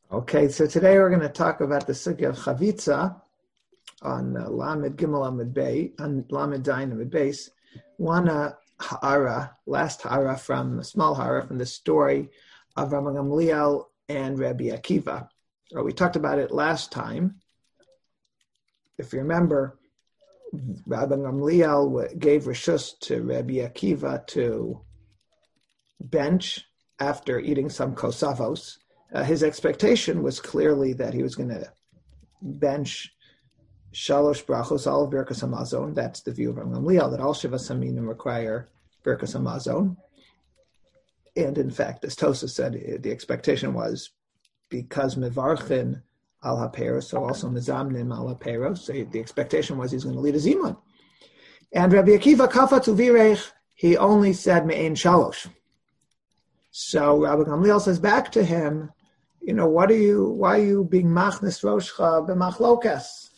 Okay, so today we're going to talk about the sugya of chavitza on Lamed Gimel Amud Bey, on Lamed Dayin Amud Beis. One last hara from a small hara from the story of Rabbi Gamliel and Rabbi Akiva. We talked about it last time. If you remember, Rabbi Gamliel gave reshus to Rabbi Akiva to bench after eating some kosavos. His expectation was clearly that he was going to bench shalosh brachos al birkas hamazon. That's the view of Rabbi Gamliel, that all shivas haminim require birkas hamazon. And in fact, as Tosa said, the expectation was because mevarchin al haperos, so also mezamnim al haperos. So the expectation was he's going to lead a zimun. And Rabbi Akiva kafat uvirech, he only said me'ein shalosh. So Rabbi Gamliel says back to him, why are you being machnes roshcha b'machlokas?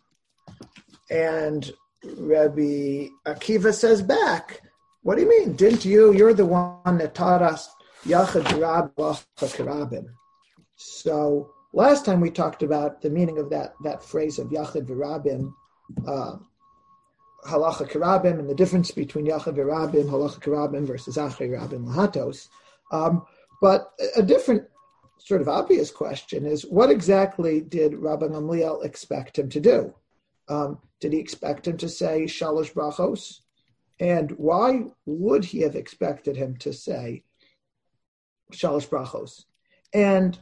And Rabbi Akiva says back, what do you mean? You're the one that taught us yachad v'rab halacha karabim. So last time we talked about the meaning of that phrase of yachad v'rabim, halacha karabim, and the difference between yachad v'rabim, halacha karabim versus achrei rabim lahatos. But a different sort of obvious question is, what exactly did Rabbi Gamliel expect him to do? Did he expect him to say shalosh brachos? And why would he have expected him to say shalosh brachos? And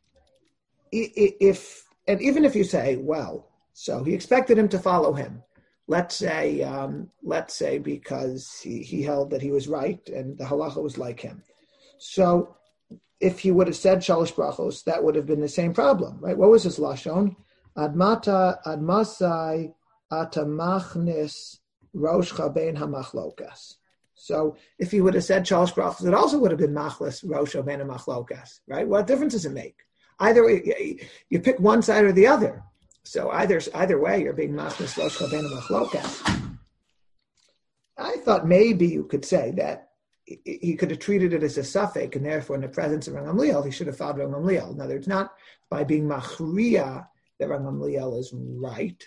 even if you say, so he expected him to follow him. Let's say because he held that he was right and the halacha was like him. So if he would have said shalosh brachos, that would have been the same problem, right? What was his lashon? Admasai atamachnis roshcha bein hamachlokas. So if he would have said shalosh brachos, it also would have been machlis roshcha bein hamachlokas, right? What difference does it make? Either you pick one side or the other. So either way, you're being machlis roshcha bein hamachlokas. I thought maybe you could say that he could have treated it as a suffix, and therefore in the presence of Rabbi Gamliel, he should have followed Rabbi Gamliel. Now, it's not by being machriya that Rabbi Gamliel is right,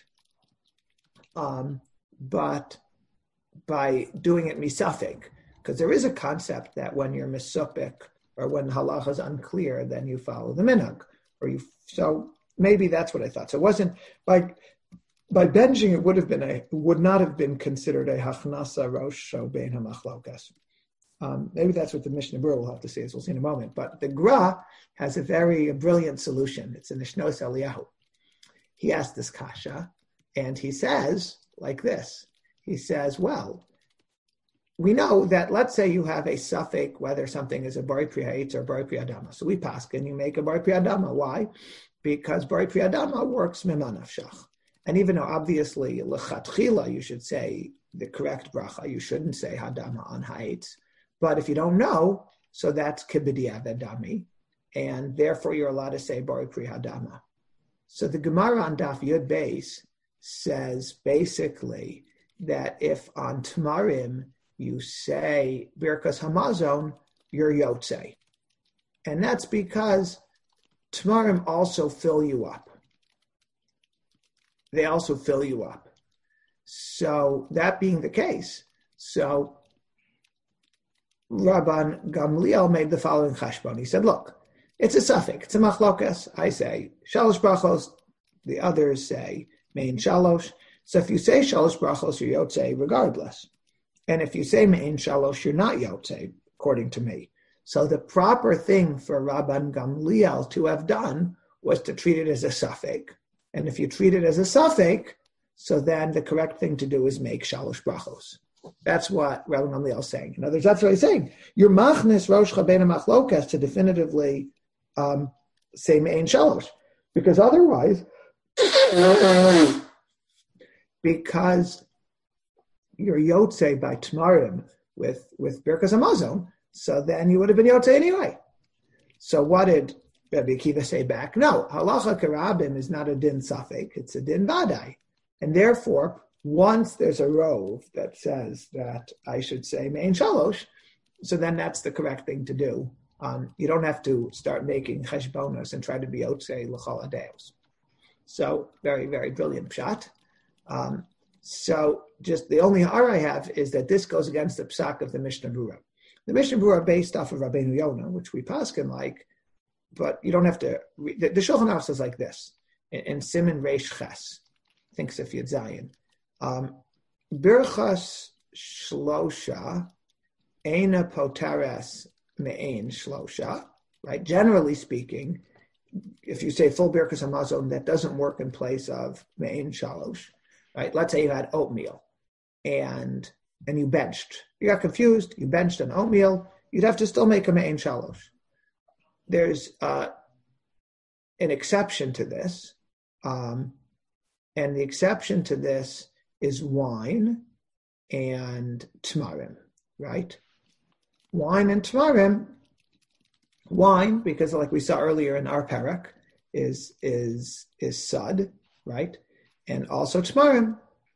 but by doing it misafik, because there is a concept that when you're misupik, or when halacha is unclear, then you follow the minhag, so maybe that's what I thought. So it wasn't by benching, it would not have been considered a hachnasa rosh bein hamachlokas. Maybe that's what the Mishnah Berurah will have to say, as we'll see in a moment. But the Gra has a very brilliant solution. It's in the Shnos Eliyahu. He asked this kasha, and he says like this. He says, we know that, let's say you have a suffix, whether something is a bari pri ha'etz or bari pri adama. So we paskin, you make a bari pri adama. Why? Because bari pri adama works mema nafshach. And even though obviously lechatchila you should say the correct bracha, you shouldn't say hadama on ha'etz. But if you don't know, so that's kibidiyah dami, and therefore you're allowed to say bari pri hadama. So the Gemara on Daf Yud Beis says basically that if on Tamarim you say birkas hamazon, you're yotzei, and that's because Tamarim also fill you up. They also fill you up. So that being the case, so Rabban Gamliel made the following chashbon. He said, look, it's a suffix, it's a machlokas. I say shalosh brachos, the others say mein shalosh. So if you say shalosh brachos, you're yotzei regardless. And if you say mein shalosh, you're not yotzei, according to me. So the proper thing for Rabban Gamliel to have done was to treat it as a suffix. And if you treat it as a suffix, so then the correct thing to do is make shalosh brachos. That's what Rabbi Gamliel is saying. In other words, that's what he's saying. You're machnes roshcha bein hamachlokas to definitively say me'ein shalosh, because otherwise, because you're yotzei by tamarim with birkas hamazon, so then you would have been yotzei anyway. So what did Rabbi Akiva say back? No, halacha karabim is not a din suffix; it's a din vadai, and therefore, once there's a rove that says that I should say mein shalosh, so then that's the correct thing to do you don't have to start making cheshbonos and try to be yotzei l'chol hadeos. So very, very brilliant pshat. So just the only ha'ara I have is that this goes against the psak of the Mishnah Berurah. The Mishnah Berurah based off of Rabbeinu Yonah, which we paskin like, but you don't have to read. The Shulchan Aruch says like this, in Siman Reish Ches, I think Sif Yud Zayin. Birchas Shlosha, Eina Potares Me'ein Shlosha, right? Generally speaking, if you say full Birchas Hamazon, that doesn't work in place of Me'ein Shalosh, right? Let's say you had oatmeal and you benched. You got confused, you benched an oatmeal, you'd have to still make a Me'ein Shalosh. There's an exception to this, and the exception to this is wine and tamarim, right? Wine and tamarim. Wine, because like we saw earlier in our parak, is sud, right? And also tamarim.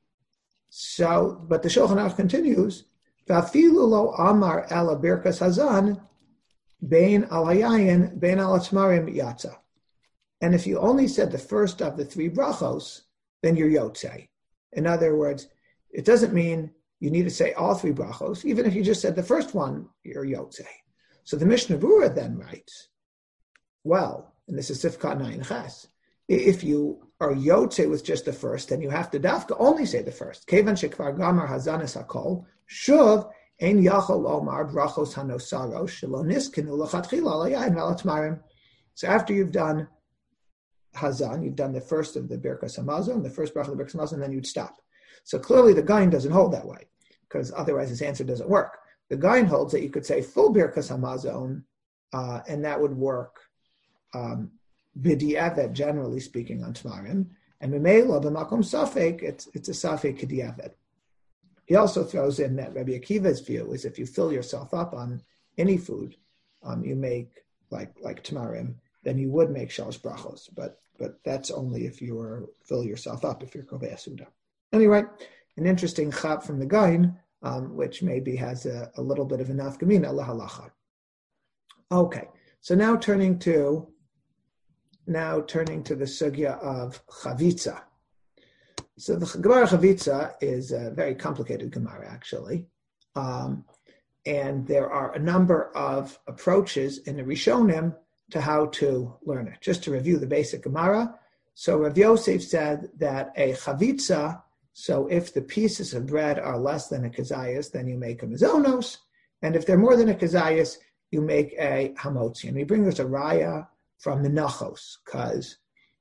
So, but the Shulchan Aruch continues, V'afilu lo amar ela birkas hazan, bein al hayayin, bein al tamarim yatza. And if you only said the first of the three brachos, then you're yotzei. In other words, it doesn't mean you need to say all three brachos. Even if you just said the first one, you're yotzei. So the Mishnah Berurah then writes, well, and this is Sifkat Nayin Ches, if you are yotzei with just the first, then you have to dafka only say the first. Kevan shekvar gamar hazanis hakol, shuv ein yachol omar brachos hanosaros, shelo niskenu lechatchila al hayayin v'al tamarim. So after you've done Hazan, you've done the first of the Birkas Hamazon, the first bracha of the Birkas Hamazon, and then you'd stop. So clearly the Gaon doesn't hold that way, because otherwise his answer doesn't work. The Gaon holds that you could say full Birkas Hamazon, and that would work b'di'evet, generally speaking, on Tamarim, and Memela b'makom safek, it's a safek k'di'evet. He also throws in that Rabbi Akiva's view is if you fill yourself up on any food, you make like Tamarim, then you would make shalosh brachos, but that's only if you fill yourself up, if you're kovei suda. Anyway, an interesting chap from the Gaon, which maybe has a little bit of an nafkamina lahalacha. Okay, so now turning to the sugya of chavitza. So the Gemara chavitza is a very complicated Gemara, actually, and there are a number of approaches in the Rishonim to how to learn it. Just to review the basic Gemara. So Rav Yosef said that a chavitza, so if the pieces of bread are less than a kazayas, then you make a mizonos, and if they're more than a kazayas, you make a hamotzi. And we bring this a raya from Menachos, because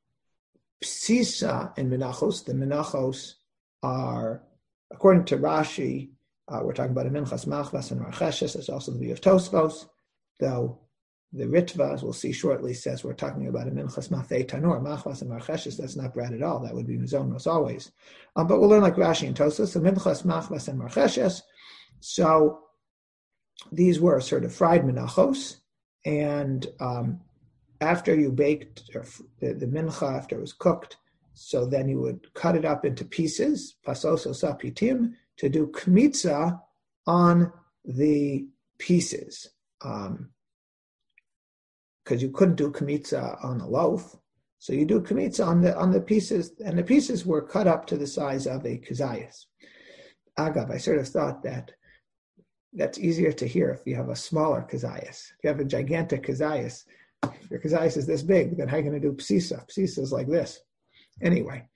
psisa and Menachos, the Menachos are, according to Rashi, we're talking about a minchas machvas and marcheshes. There's also the view of Tosfos, though the Ritva, as we'll see shortly, says we're talking about a minchas mafei tanur, machvas and marcheshes. That's not bread at all. That would be mizonos always. But we'll learn like Rashi and Tosfos, the minchas machvas and marcheshes. So these were sort of fried menachos, and after you baked the mincha, after it was cooked, so then you would cut it up into pieces, pasosos apitim, to do kmitza on the pieces. Because you couldn't do kmitza on a loaf, so you do kmitza on the pieces, and the pieces were cut up to the size of a kazayas. Agav, I sort of thought that's easier to hear if you have a smaller kazayas. If you have a gigantic kazayas, if your kazayas is this big, then how are you going to do psisa? Psisa is like this. Anyway,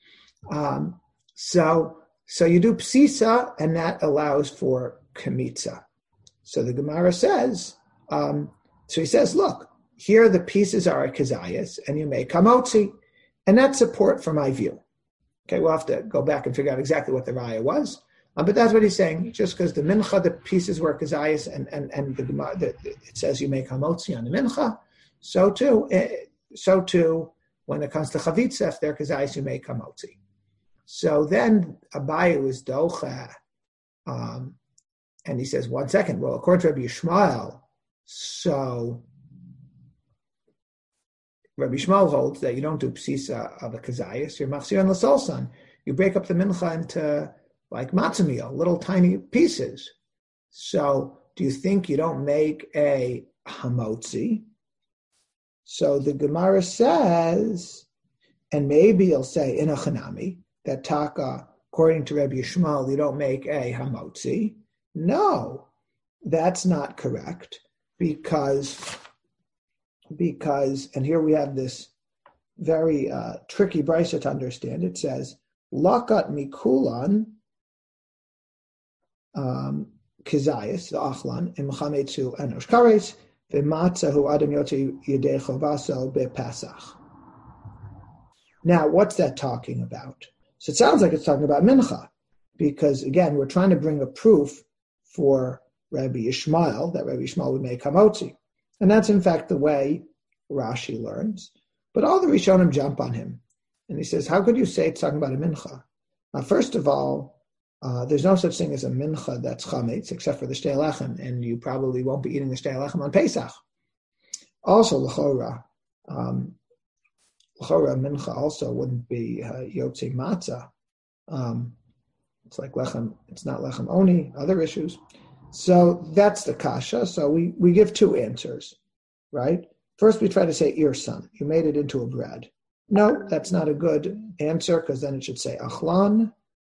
so you do psisa, and that allows for kmitza. So the Gemara says, so he says, look, here the pieces are a kazayas, and you make hamotzi, and that's support for my view. Okay, we'll have to go back and figure out exactly what the raya was, but that's what he's saying. Just because the mincha, the pieces were kazayas, and it says you make hamotzi on the mincha, so too, when it comes to chavitza, if they're kazayas, you make hamotzi. So then Abaye was docha, and he says, 1 second, well, according to Rabbi Yishmael, so Rabbi Yishmael holds that you don't do psisa of a kazayas, you're machzir on the solsan. You break up the mincha into like matzah meal, little tiny pieces. So do you think you don't make a hamotzi. So the Gemara says, and maybe you'll say in a chanami, that taka, according to Rabbi Yishmael, you don't make a hamotzi. No, that's not correct because, and here we have this very tricky brisa to understand. It says, lakat mikulan kizayis, the achlan, imchametzu enosh kares, v'matzahu adam yotzi yedei chovaso bePesach. Now, what's that talking about? So it sounds like it's talking about mincha, because again, we're trying to bring a proof for Rabbi Yishmael, that Rabbi Yishmael would make hamotzi. And that's in fact the way Rashi learns. But all the Rishonim jump on him. And he says, how could you say it's talking about a mincha? First of all, there's no such thing as a mincha that's chametz, except for the shtei lechem, and you probably won't be eating the shtei lechem on Pesach. Also, l'chora mincha also wouldn't be yotze matzah. It's like lechem, it's not lechem oni, other issues. So that's the kasha. So we give two answers, right? First, we try to say irsan. You made it into a bread. No, that's not a good answer because then it should say achlan.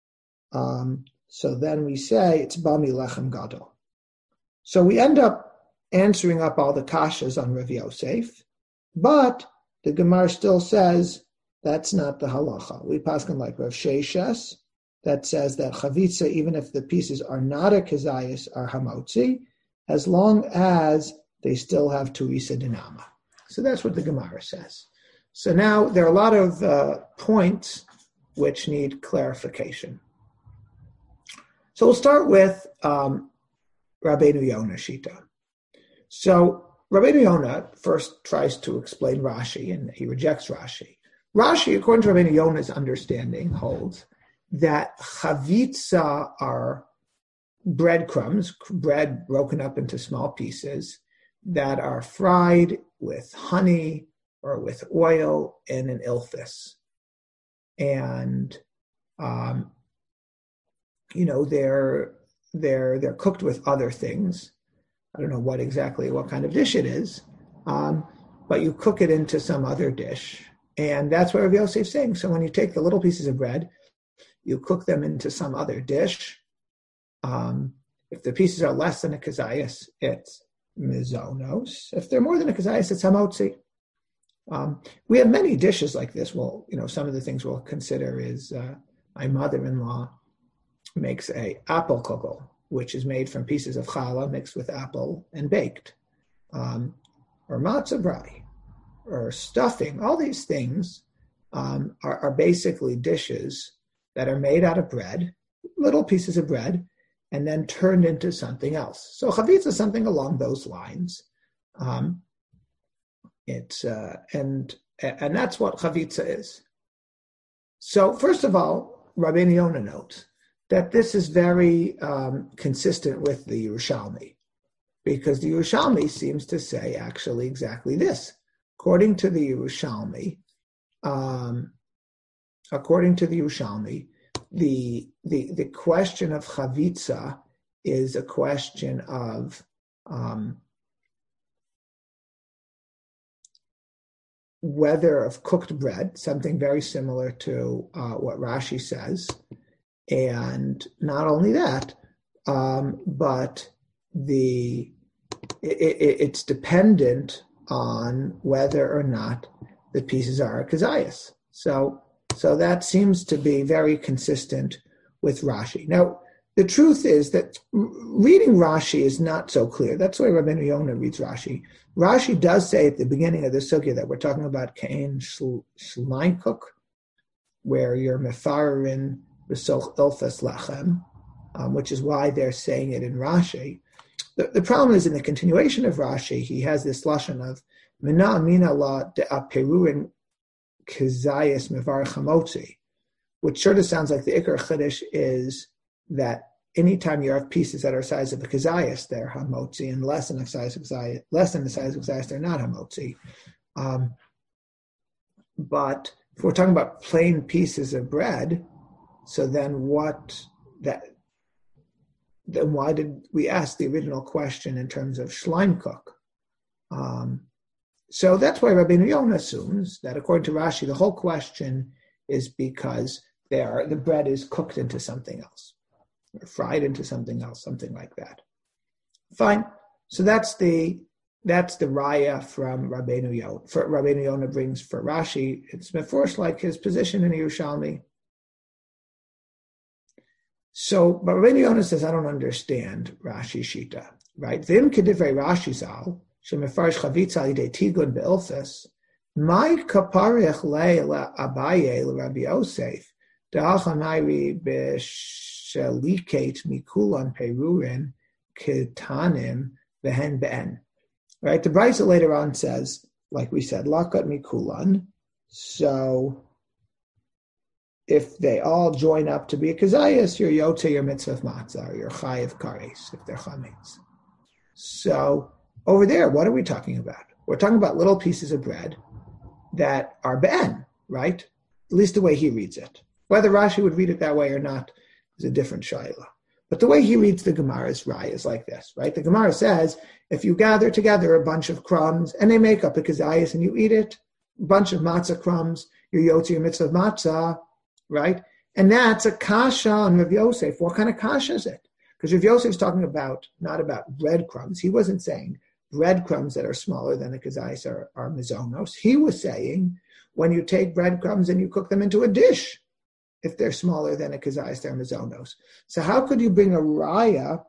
So then we say it's bami lechem gadol. So we end up answering up all the kashas on Rav Yosef, but the Gemara still says that's not the halacha. We paskin like Rav Sheshes that says that chavitza, even if the pieces are not a kazayas, are hamotzi, as long as they still have tuisa dinama. So that's what the Gemara says. So now there are a lot of points which need clarification. So we'll start with Rabbeinu Yonah Shita. So Rabbeinu Yonah first tries to explain Rashi, and he rejects Rashi. Rashi, according to Rabbeinu Yonah's understanding, holds that chavitza are breadcrumbs, bread broken up into small pieces that are fried with honey or with oil in an ilfis. And, they're cooked with other things. I don't know what kind of dish it is, but you cook it into some other dish. And that's what Rav Yosef is saying. So when you take the little pieces of bread, you cook them into some other dish. If the pieces are less than a kazayas, it's mizonos. If they're more than a kazayas, it's hamotzi. We have many dishes like this. Well, some of the things we'll consider is my mother-in-law makes a apple kugel, which is made from pieces of challah mixed with apple and baked, or matzah brai, or stuffing. All these things are basically dishes that are made out of bread, little pieces of bread, and then turned into something else. So chavitza is something along those lines. And that's what chavitza is. So first of all, Rabbeinu Yonah notes that this is very consistent with the Yerushalmi, because the Yerushalmi seems to say actually exactly this. According to the Yerushalmi, the question of chavitza is a question of whether of cooked bread, something very similar to what Rashi says, and not only that, but it's dependent on whether or not the pieces are a kazayas. So that seems to be very consistent with Rashi. Now, the truth is that reading Rashi is not so clear. That's why Rabbeinu Yonah reads Rashi. Rashi does say at the beginning of the sugya that we're talking about Kain Shleim Cook, where you're mefarin v'soch ilfas lachem, which is why they're saying it in Rashi. The problem is in the continuation of Rashi, he has this lashon of mina la de'aperuin kazayas mevar chamotzi, which sort of sounds like the Ikar Chiddush is that anytime you have pieces that are the size of a kazayas, they're hamotzi, and less than the size of kazayas, they're not hamotzi. But if we're talking about plain pieces of bread, so then why did we ask the original question in terms of shleim cook? So that's why Rabbeinu Yonah assumes that according to Rashi, the whole question is because the bread is cooked into something else, or fried into something else, something like that. Fine. So that's the raya from Rabbeinu Yonah. Rabbeinu Yonah brings for Rashi. It's mefurish like his position in Yerushalmi. So, but Rabbeinu Yonah says, I don't understand Rashi Shita, right? V'im kedivrei Rashi zal, shemefarish chavitza alidei tigun be'ilfes, my kaparech le Abaye le Rabbi Yosef, da'achanayri b'sheliket mikulan perurin ketanim v'hen be'en. Right? The Brisa later on says, like we said, lakat mikulan. So if they all join up to be a kazayas, you're yotze your mitzvah of matzah, or your chayiv kares, if they're chametz. So over there, what are we talking about? We're talking about little pieces of bread that are ben, right? At least the way he reads it. Whether Rashi would read it that way or not is a different shayla. But the way he reads the Gemara's raya is like this, right? The Gemara says, if you gather together a bunch of crumbs and they make up a kazayas and you eat it, a bunch of matzah crumbs, you're yotze your mitzvah of matzah, right? And that's a kasha on Rav Yosef. What kind of kasha is it? Because Rav Yosef is talking about, not about breadcrumbs. He wasn't saying breadcrumbs that are smaller than a kazayas are mizonos. He was saying when you take breadcrumbs and you cook them into a dish, if they're smaller than a kazayas, they're mizonos. So how could you bring a raya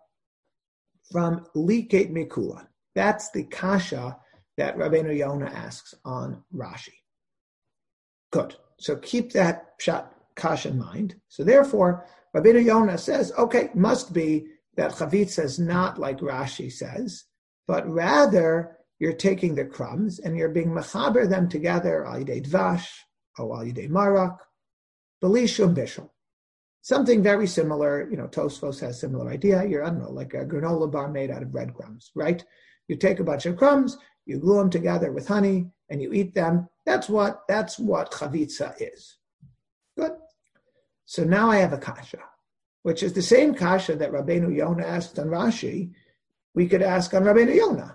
from liket mikulan? That's the kasha that Rabbeinu Yonah asks on Rashi. Good. So keep that kasha in mind. So therefore, Rabbeinu Yonah says, okay, must be that chavitza is not like Rashi says, but rather you're taking the crumbs and you're being mechaber them together al yidei dvash or al yidei marak, b'li shum bishul. Something very similar, Tosfos has a similar idea. I don't know, like a granola bar made out of breadcrumbs, right? You take a bunch of crumbs, you glue them together with honey, and you eat them. That's what chavitza is. Good. So now I have a kasha, which is the same kasha that Rabbeinu Yonah asked on Rashi, we could ask on Rabbeinu Yonah.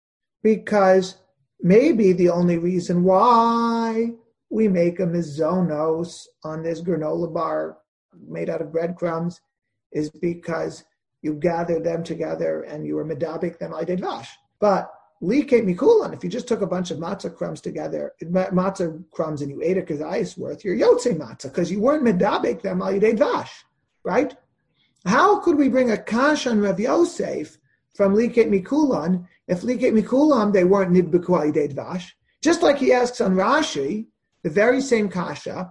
Because maybe the only reason why we make a mizonos on this granola bar made out of breadcrumbs is because you gather them together and you were medabik them al yidei dvash. But liket mikulan, if you just took a bunch of matzah crumbs together, matzah crumbs, and you ate a kazayas worth, you're yotze matzah because you weren't medabik them al yidei dvash, right? How could we bring a kash on Rav Yosef from liket mikulan if liket mikulan they weren't nidbeku al yidei dvash? Just like he asks on Rashi, the very same kasha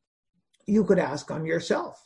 you could ask on yourself.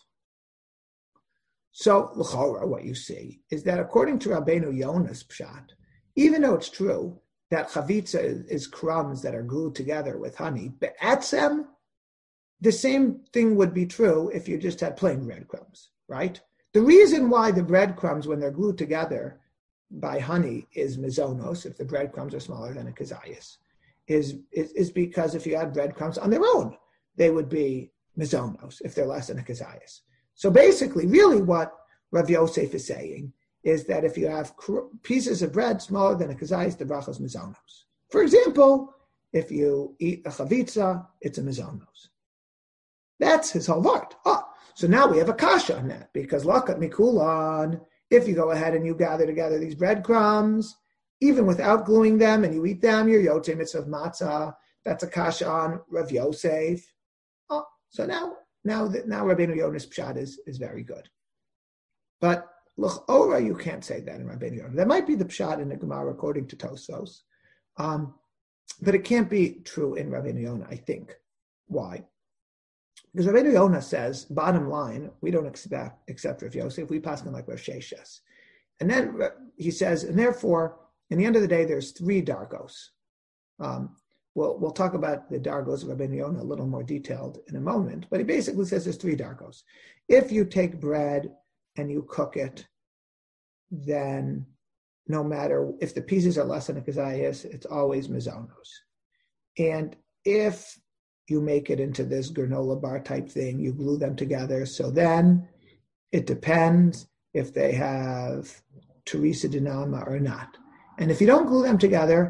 So, l'chora, what you see is that according to Rabbeinu Yonah's pshat, even though it's true that chavitza is crumbs that are glued together with honey, be'etzem, the same thing would be true if you just had plain breadcrumbs, right? The reason why the breadcrumbs, when they're glued together by honey, is mizonos, if the breadcrumbs are smaller than a kazayas, is because if you had breadcrumbs on their own, they would be mizonos, if they're less than a kazayas. So basically, really what Rav Yosef is saying is that if you have pieces of bread smaller than a kazayas, the bracha is mizonos. For example, if you eat a chavitza, it's a mizonos. That's his whole vart. So now we have a kasha on that, because lakat mikulan, if you go ahead and you gather together these breadcrumbs, even without gluing them, and you eat them, you're yotze mitzvah of matzah. That's a kasha on Rav Yosef. So now Rabbeinu Yonah's pshat is very good. But l'chora, you can't say that in Rabbeinu Yonah. That might be the pshat in the Gemara according to Tosfos. But it can't be true in Rabbeinu Yonah, I think. Why? Because Rabbeinu Yonah says, bottom line, we don't accept Rav Yosef, we pass him like Rav Sheshes. And then he says, and therefore, in the end of the day, there's three dargos. We'll talk about the dargos of Rabbeinu Yonah a little more detailed in a moment, but he basically says there's three dargos. If you take bread and you cook it, then no matter if the pieces are less than a kazayas, it's always mizonos. And if you make it into this granola bar type thing, you glue them together, so then it depends if they have Teresa Dinama or not. And if you don't glue them together,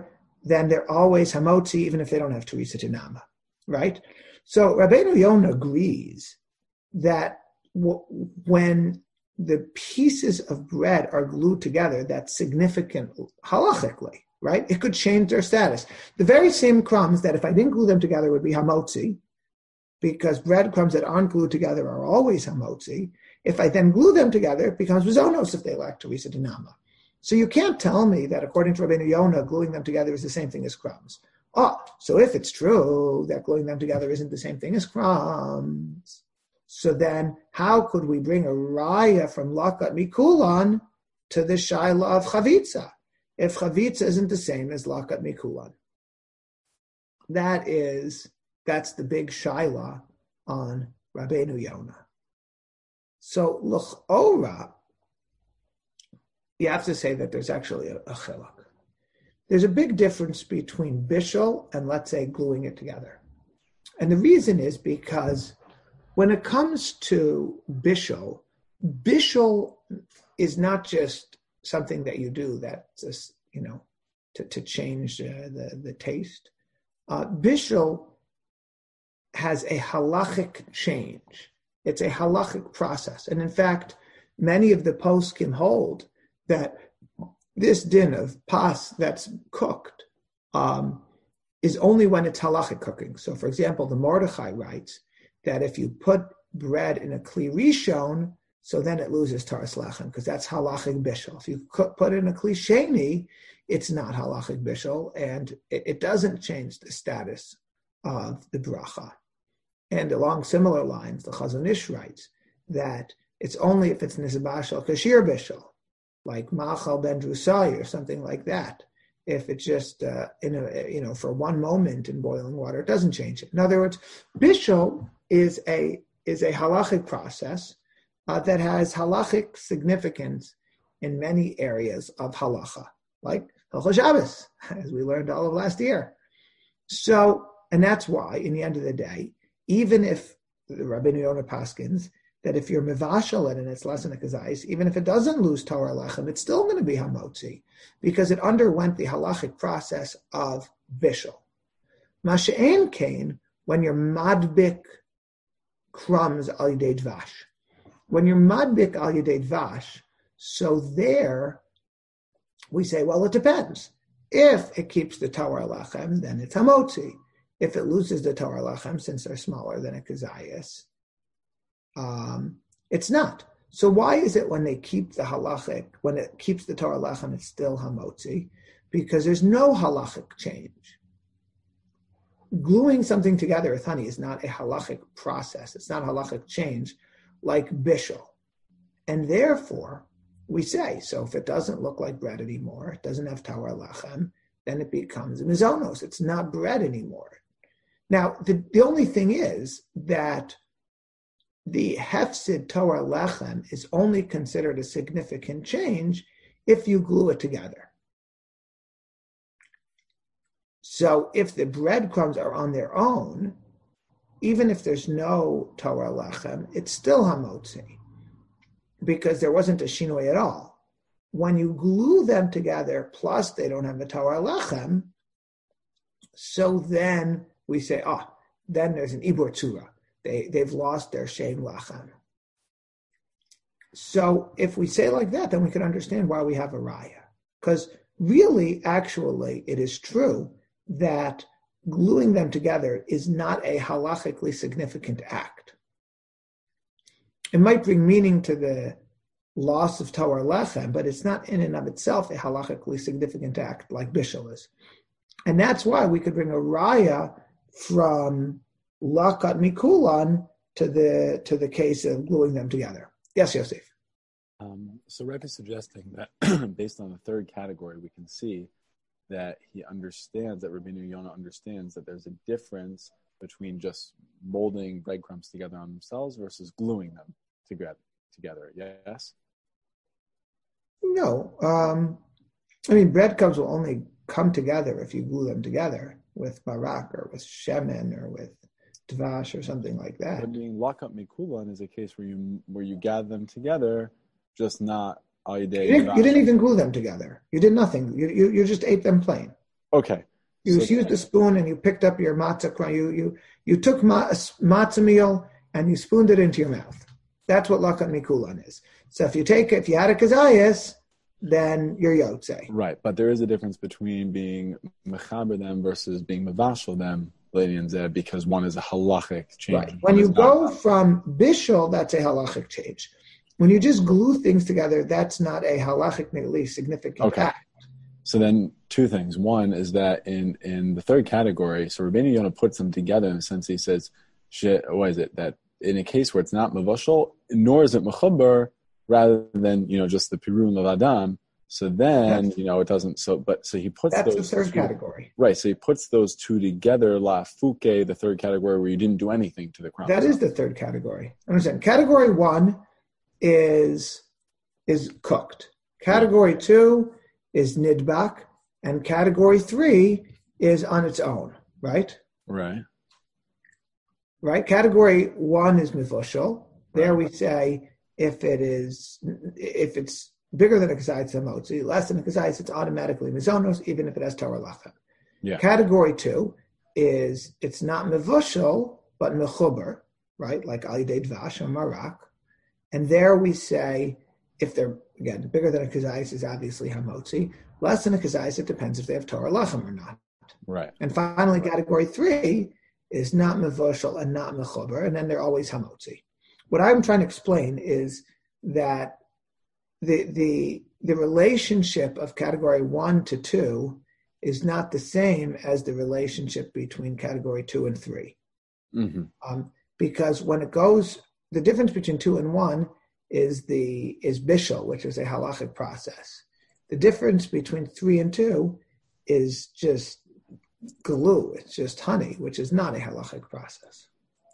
then they're always hamotzi, even if they don't have Teresa Tanama, right? So Rabbeinu Yonah agrees that when the pieces of bread are glued together, that's significant halachically, right? It could change their status. The very same crumbs that if I didn't glue them together would be hamotzi, because breadcrumbs that aren't glued together are always hamotzi. If I then glue them together, it becomes bezonos if they lack Teresa Dinama. So you can't tell me that according to Rabbeinu Yonah, gluing them together is the same thing as crumbs. So if it's true that gluing them together isn't the same thing as crumbs, so then how could we bring a raya from lakat mikulan to the shaila of chavitza, if chavitza isn't the same as lakat mikulan? That's the big shaila on Rabbeinu Yonah. So l'chora, you have to say that there's actually a chiluk. There's a big difference between bishul and, let's say, gluing it together. And the reason is because when it comes to bishul is not just something that you do that's just, to change the taste. Bishul has a halachic change. It's a halachic process. And in fact, many of the poskim hold that this din of pas that's cooked is only when it's halachic cooking. So for example, the Mordechai writes that if you put bread in a kli rishon, so then it loses taras lechem, because that's halachic bishul. If you put it in a kli sheni, it's not halachic bishul, and it doesn't change the status of the bracha. And along similar lines, the Chazon Ish writes that it's only if it's nizbashal kashir bishul, like machal ben drusai or something like that. If it's just for one moment in boiling water, it doesn't change it. In other words, bishul is a halachic process that has halachic significance in many areas of halacha, like Hilchos Shabbos, as we learned all of last year. So, and that's why, in the end of the day, even if the Rabbeinu Yonah paskins that if you're mivashal it and it's less than a kazais, even if it doesn't lose Torah lechem, it's still going to be hamotzi because it underwent the halachic process of bishul. Masha'en kain, when you're madbik crumbs al yidei dvash. When you're madbik al yidei dvash, so there we say, well, it depends. If it keeps the Torah lechem, then it's hamotzi. If it loses the Torah lechem, since they're smaller than a kazayas, it's not. So why is it when they keep the halachic, when it keeps the Torah lechem, it's still hamotzi? Because there's no halachic change. Gluing something together with honey is not a halachic process. It's not a halachic change like bishul. And therefore, we say, so if it doesn't look like bread anymore, it doesn't have Torah lechem, then it becomes mizonos. It's not bread anymore. Now, the only thing is that the hefsid Torah lechem is only considered a significant change if you glue it together. So if the breadcrumbs are on their own, even if there's no Torah lechem, it's still hamotzi because there wasn't a shinoi at all. When you glue them together, plus they don't have a Torah lechem, so then we say, then there's an ibur tzura. They've lost their shein lachem. So if we say like that, then we can understand why we have a raya. Because really, actually, it is true that gluing them together is not a halachically significant act. It might bring meaning to the loss of Torah lechem, but it's not in and of itself a halachically significant act like bishul is. And that's why we could bring a raya from lakat mikulan to the case of gluing them together. Yes, Yosef. So Rebbe is suggesting that based on the third category, we can see that he understands, that Rabbeinu Yonah understands that there's a difference between just molding breadcrumbs together on themselves versus gluing them together. Yes? No. Breadcrumbs will only come together if you glue them together with barak or with shemen or with dvash or something like that. But being lakat mikulan is a case where you gather them together, just not al yidei. You didn't even glue them together. You did nothing. You just ate them plain. Okay, You used a spoon and you picked up your matzah. You took matzah meal and you spooned it into your mouth. That's what lakat mikulan is. So if you had a kazayas, then you're yotze. Right, but there is a difference between being mechaber them versus being mevashel them, lady and zeh, because one is a halachic change. Right. When you go from bishul, that's a halachic change. When you just glue things together, that's not a halachically significant act. So then two things. One is that in the third category, so Rabbeinu Yonah puts them together in a sense. He says, what is it? That in a case where it's not mevashel, nor is it mechaber, rather than, just the pirun levadam. So then, it doesn't, so he puts that's those the third category. Right. So he puts those two together, la fuke, the third category where you didn't do anything to the crown. That is the third category. Understand? Category 1 is cooked. Category 2 is nidbak, and category 3 is on its own, right? Right. Right? Category 1 is mivushal. There we say if it's bigger than a kazayis hamotzi, less than a kazayis, it's automatically mizonos, even if it has Torah lachem. Yeah. Category 2 is it's not mivushal, but mechuber, right? Like al yidei dvash or marak. And there we say, if they're, again, bigger than a kazayis is obviously hamotzi. Less than a kazayis, it depends if they have Torah lachem or not. Right. And finally, category 3 is not mevushal and not mechuber, and then they're always hamotzi. What I'm trying to explain is that the relationship of category 1 to 2 is not the same as the relationship between category 2 and 3. Mm-hmm. Because when it goes, the difference between 2 and 1 is bishul, which is a halachic process. The difference between 3 and 2 is just glue. It's just honey, which is not a halachic process.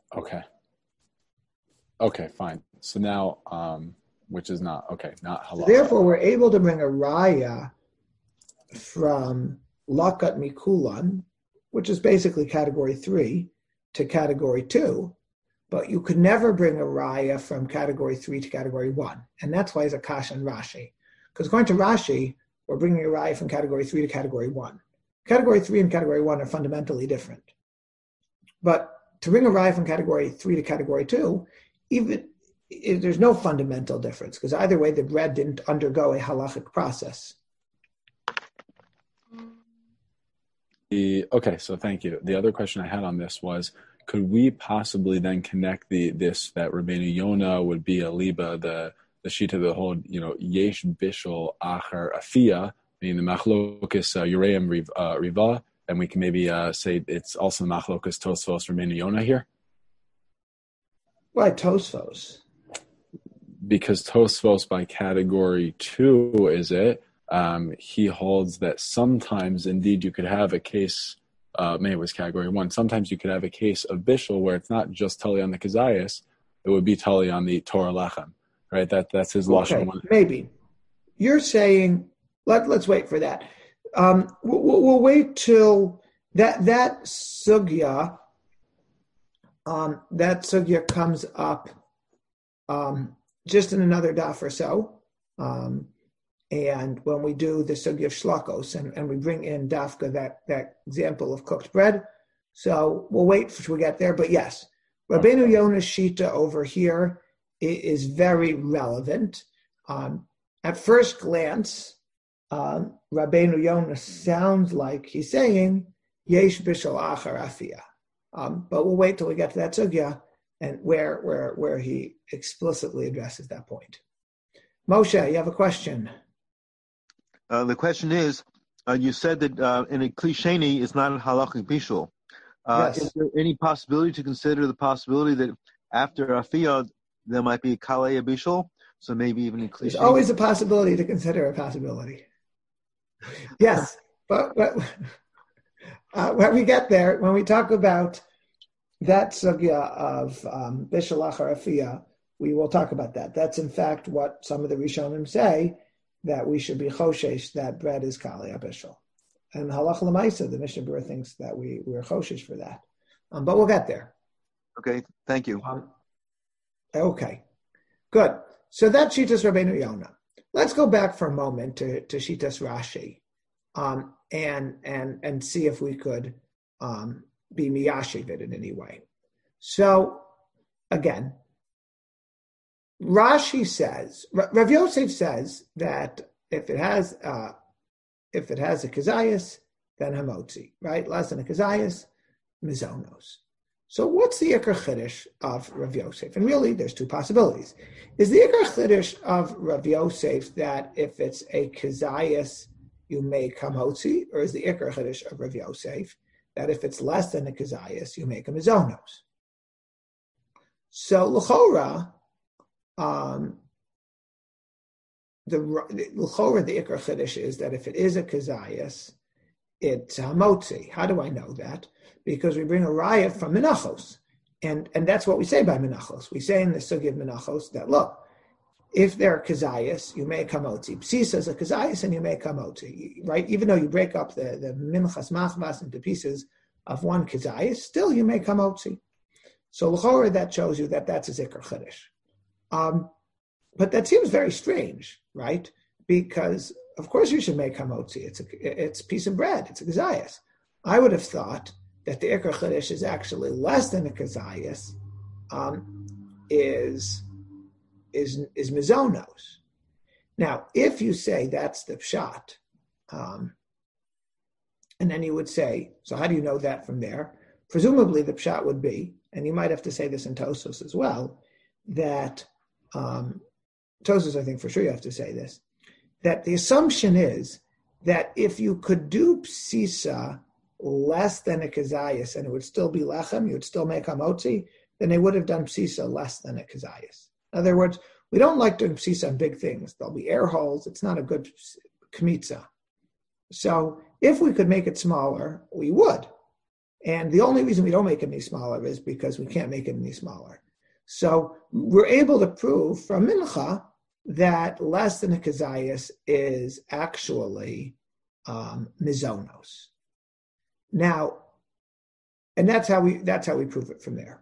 Okay, fine. So now, which is not halal. So therefore, we're able to bring a raya from lakat mikulan, which is basically category 3, to category 2, but you could never bring a raya from category 3 to category 1, and that's why it's a kash and Rashi. Because according to Rashi, we're bringing a raya from category 3 to category 1. Category 3 and category 1 are fundamentally different. But to bring a raya from category 3 to category 2, there's no fundamental difference, because either way the bread didn't undergo a halachic process. So thank you. The other question I had on this was, could we possibly then connect that Rabbeinu Yonah would be a liba, the sheet of the whole, yesh bishul acher afia, meaning the machlokes ureim riva, and we can maybe say it's also the machlokes Tosfos Rabbeinu Yonah here? Why Tosfos? Because Tosfos by category 2 is it? He holds that sometimes indeed you could have a case, maybe it was category 1, sometimes you could have a case of bishul where it's not just tali on the kazayas, it would be tali on the Torah lachem, right? That's his lashon. Okay, maybe. You're saying, let's wait for that. We'll wait till that sugya, comes up just in another daf or so. And when we do the sugya of shlakos, and we bring in dafka, that example of cooked bread. So we'll wait till we get there. But yes, Rabbeinu Yonah's shita over here is very relevant. At first glance, Rabbeinu Yonah sounds like he's saying, yesh bishul achar afia. But we'll wait till we get to that sugya, and where he explicitly addresses that point. Moshe, you have a question? The question is, you said that in a klisheni is not a halachic bishul. Yes. Is there any possibility to consider the possibility that after afiyah there might be a kalei bishul? So maybe even in klisheni. There's always a possibility to consider a possibility. Yes, but when we get there, when we talk about that sugya of bishul achar afiyah, we will talk about that. That's in fact what some of the Rishonim say, that we should be choshesh that bread is kalei bishul. And halach l'maisa, the Mishnah Berurah thinks that we're choshesh for that. But we'll get there. Okay, thank you. Okay, good. So that's Shitas Rabbeinu Yonah. Let's go back for a moment to Shitas Rashi. and see if we could be miyashiv it in any way. So again, Rashi says, Rav Yosef says that if it has a kazayas, then hamotzi, right? Less than a kazayas, mizonos. So what's the Ikar Chiddush of Rav Yosef? And really, there's two possibilities. Is the Ikar Chiddush of Rav Yosef that if it's a kazayas, you make hamotzi, or is the Ikar Chiddush of Rav Yosef that if it's less than a kazayas, you make a mizonos? So l'chora, the Ikar Chiddush is that if it is a kazayas, it's hamotzi. How do I know that? Because we bring a raya from Menachos. And that's what we say by Menachos. We say in the Sugi of Menachos that, look, if they're kazayas, you make hamotzi. Psisa is a kazayas and you make hamotzi, right? Even though you break up the minchas machmas into pieces of one kazayas, still you make hamotzi. So l'chora, that shows you that that's a Ikar Chiddush. But that seems very strange, right? Because of course you should make hamotzi. It's a piece of bread. It's a kazayas. I would have thought that the Ikar Chiddush is actually less than a kazayas, is mizonos. Now, if you say that's the pshat, and then you would say, so how do you know that from there? Presumably the pshat would be, and you might have to say this in Tosos as well, that Tosos, I think for sure you have to say this, that the assumption is that if you could do psisa less than a kazayas and it would still be lechem, you would still make hamotzi, then they would have done psisa less than a kazayas. In other words, we don't like doing psisa on big things. There'll be air holes. It's not a good kmitza. So if we could make it smaller, we would. And the only reason we don't make it any smaller is because we can't make it any smaller. So we're able to prove from mincha that less than a kazayas is actually mizonos. Now, and that's how we prove it from there.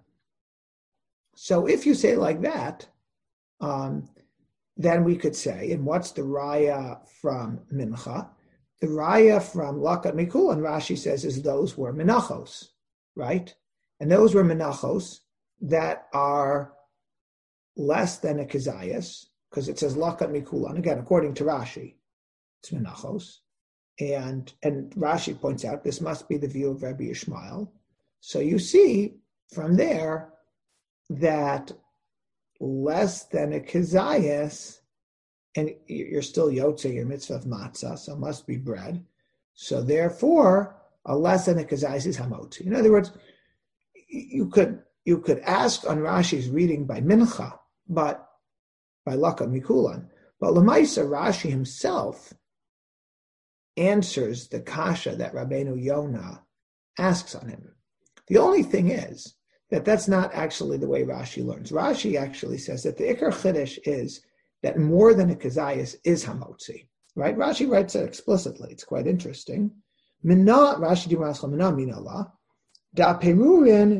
So if you say like that, then we could say, and what's the raya from mincha? The raya from lakat mikul, and Rashi says, is those were menachos, right? And those were menachos that are less than a kazayas, because it says lakat mikulan. Again, according to Rashi, it's menachos. And Rashi points out this must be the view of Rabbi Yishmael. So you see from there that less than a kazayas, and you're still yotzei your mitzvah of matzah, so it must be bread. So therefore, a less than a kazayas is hamotzi. In other words, you could ask on Rashi's reading by mincha, but by lakat mikulan. But Lamaisa, Rashi himself answers the kasha that Rabbeinu Yonah asks on him. The only thing is that that's not actually the way Rashi learns. Rashi actually says that the Ikar Chiddush is that more than a kazayas is hamotzi, right? Rashi writes it explicitly. It's quite interesting. Rashi dimaschal mina minala da perurin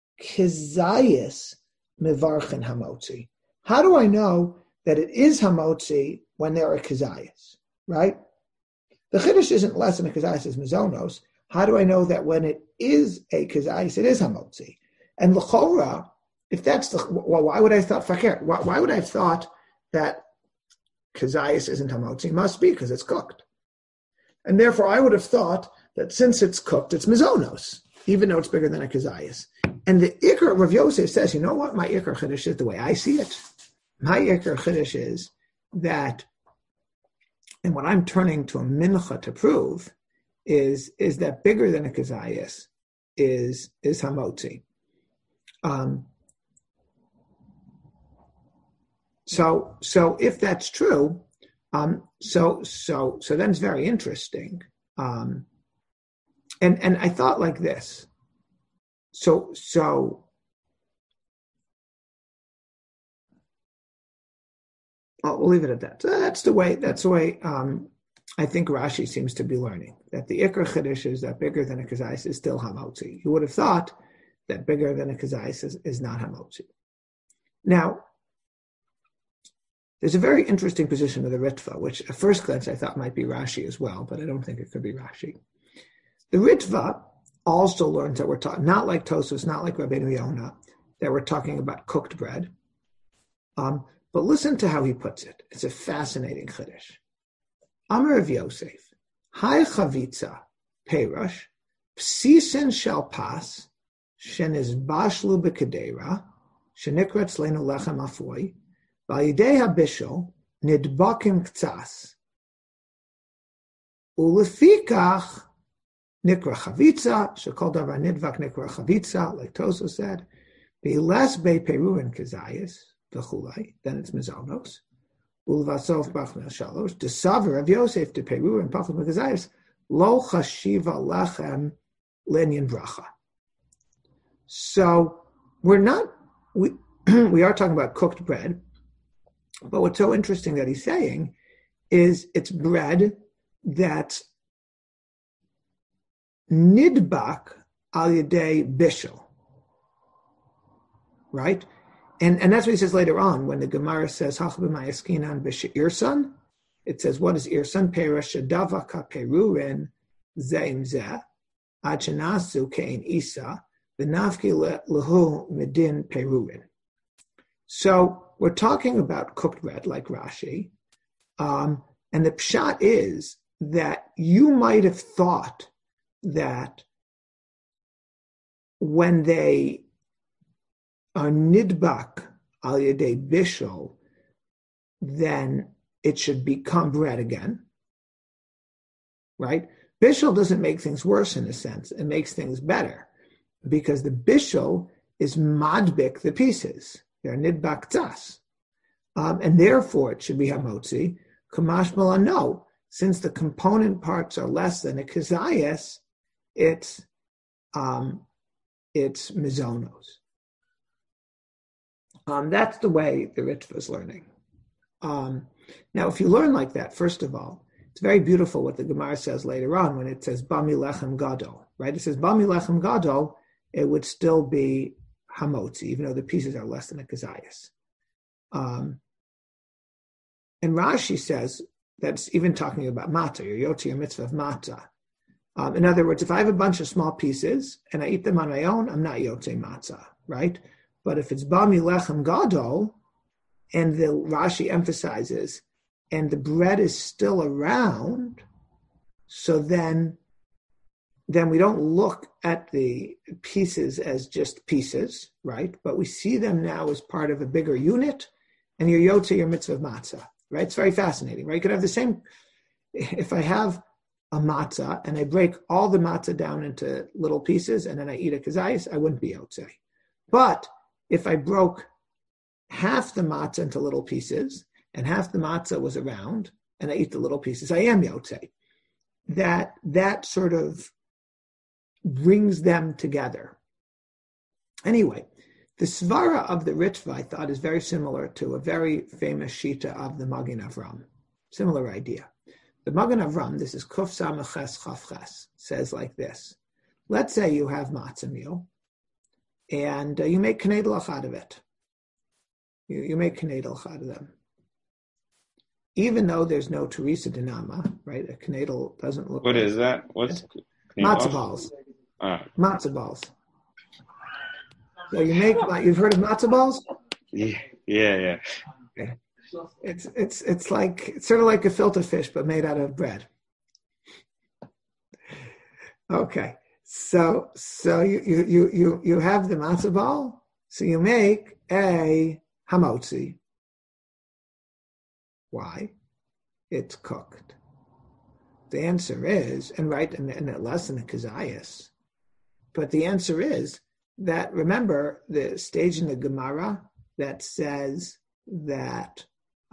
kazayas mevarchen hamotzi. How do I know that it is hamotzi when there are kazayas, right? The Chiddush isn't less than a kazayas is mizonos. How do I know that when it is a kazayas, it is hamotzi? And l'chora, if that's why would I have thought fakir? Why would I have thought that kazayas isn't hamotzi? Must be because it's cooked. And therefore I would have thought that since it's cooked, it's mizonos, even though it's bigger than a kazayas. And the Ikar, Rav Yosef says, you know what? My Ikar Chiddush is the way I see it. My Ikar Chiddush is that, and what I'm turning to a mincha to prove is that bigger than a kazayas is hamotzi. So if that's true, so then it's very interesting. And I thought like this. So we'll leave it at that. So that's the way I think Rashi seems to be learning, that the Ikar Chiddush is that bigger than a kazayas is still hamotzi. You would have thought that bigger than a kazayas is not hamotzi. Now, There's a very interesting position of the Ritva, which at first glance I thought might be Rashi as well, but I don't think it could be Rashi. The Ritva also learns that we're talking, not like Tosfos, not like Rabbeinu Yonah, that we're talking about cooked bread. But listen to how he puts it. It's a fascinating chiddush. Amar of Yosef, Hai Chavitza, Perush, Psisen shall pass, Sheniz Bashlu B'Kedera, Shenikrat Slenu Lechem Afoy, V'Yidei HaBishol, Nidbakim Ktsas, Ulefikach, Nikra Chavitza, Shekol Davar Nidvak Nikra Chavitza, like Tosfos said, V'Yiles Bei Peruin Kazayis, V'Chulai, then it's Mizonos, Ulvasof Bachna Shalosh, Desaver of Yosef to Peruin Pachot Kazayis, Lo Chashiva Lechem Linyan Bracha. So we are talking about cooked bread, but what's so interesting that he's saying is it's bread that's nidbak al yedei bishul, right? And that's what he says later on when the Gemara says Hachb'mayaskinan b'she'irsan. It says, what is irsan? Perush shadavaka perurin zeim zeh ad shenasu kein isa v'nafki lehu medin perurin. So we're talking about cooked bread, like Rashi, and the pshat is that you might have thought that when they are nidbak al yedei bishul, then it should become bread again, right? Bishul doesn't make things worse in a sense; it makes things better because the bishul is madbik the pieces. They're nidbak tzas. And therefore it should be hamotzi. Kamash mala, no. Since the component parts are less than a kazayas, it's mizonos. That's the way the Ritva is learning. Now, if you learn like that, first of all, it's very beautiful what the Gemara says later on when it says Bami Lechem Gadol, right? It says Bami Lechem Gadol, it would still be hamotzi, even though the pieces are less than a kazayas. And Rashi says that's even talking about matzah, your yotzi, your mitzvah of matzah. In other words, if I have a bunch of small pieces and I eat them on my own, I'm not yotzi matzah, right? But if it's bami lechem gadol, and the Rashi emphasizes, and the bread is still around, so then we don't look at the pieces as just pieces, right? But we see them now as part of a bigger unit, and your yotze, your mitzvah of matzah, right? It's very fascinating, right? You could have the same, if I have a matzah and I break all the matzah down into little pieces and then I eat a kazayis, I wouldn't be yotze. But if I broke half the matzah into little pieces and half the matzah was around and I eat the little pieces, I am yotze. That sort of brings them together. Anyway, the svara of the Ritva, I thought, is very similar to a very famous shita of the Magen Avram. Similar idea. The Magen Avram, this is Kuf Samach Chaf Ches, says like this. Let's say you have matzah meal, and you make knedlach out of it. You make knedlach out of them. Even though there's no Teresa Dinama, right? A knedel doesn't look. What is that? What's matzah balls? Matzah balls. So you've heard of matzah balls? Yeah. Okay. It's sort of like a filter fish, but made out of bread. Okay. So you have the matzah ball, so you make a hamotzi. Why? It's cooked. The answer is, and less than a kazayas, but the answer is that, remember the stage in the Gemara that says that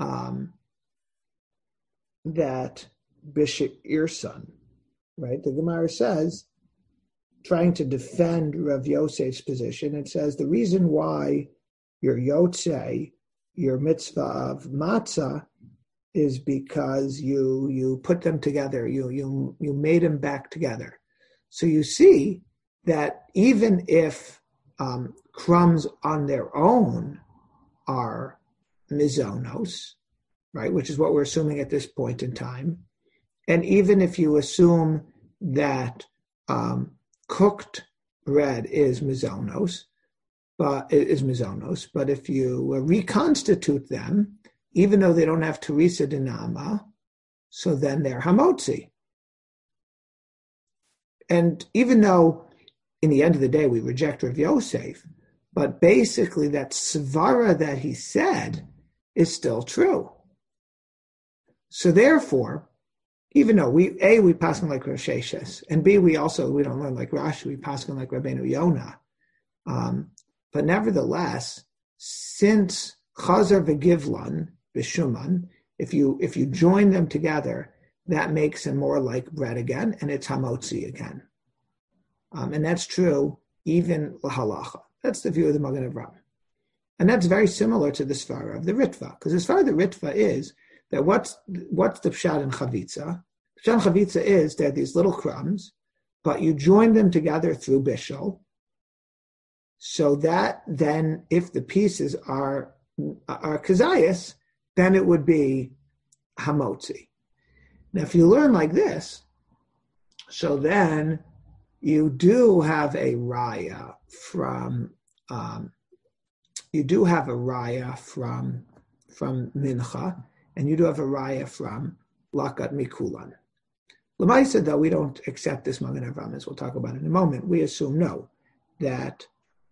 Bishop Irsan, right? The Gemara says, trying to defend Rav Yosef's position, it says the reason why your yotze, your mitzvah of matzah, is because you put them together, you made them back together. So you see that even if crumbs on their own are mizonos, right, which is what we're assuming at this point in time, and even if you assume that cooked bread is mizonos, but if you reconstitute them, even though they don't have teresa dinama, so then they're hamotzi. And even though in the end of the day we reject Rav Yosef, but basically that svara that he said is still true. So therefore, even though we paskin like Rav Sheshes, and B, we don't learn like Rashi, we paskin like Rabbeinu Yonah. But nevertheless, since Chazar v'Givlan b'Shuman, if you join them together, that makes them more like bread again, and it's hamotzi again. And that's true even l'halacha. That's the view of the Magen Avraham. And that's very similar to the svara of the Ritva, because the svara of the Ritva is that what's the pshat in chavitza? The pshat in chavitza is they're these little crumbs, but you join them together through bishul, so that then if the pieces are kazayas, then it would be hamotzi. Now, if you learn like this, so then you do have a raya from mincha, and you do have a raya from lakat mikulan. L'maisa, though, we don't accept this Magen Avraham, as we'll talk about in a moment. We assume that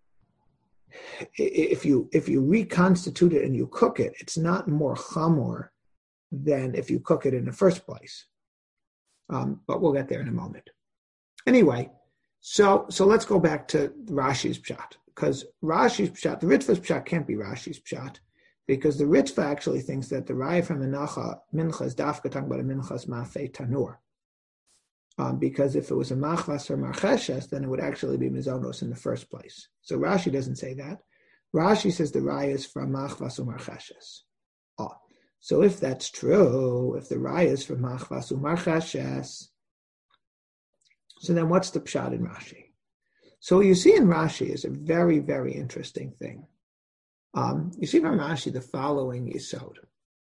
if you reconstitute it and you cook it, it's not more chamor than if you cook it in the first place. But we'll get there in a moment. Anyway, so let's go back to Rashi's pshat, because Rashi's pshat, the Ritva's pshat can't be Rashi's pshat, because the Ritva actually thinks that the raya from mincha is dafka talking about a minchas mafei tanur. Because if it was a machvas or marcheshes, then it would actually be mizonos in the first place. So Rashi doesn't say that. Rashi says the raya is from machvas or marcheshes. So if that's true, if the raya is from machvas or marcheshes, so then what's the pshat in Rashi? So what you see in Rashi is a very, very interesting thing. You see from Rashi the following yisod.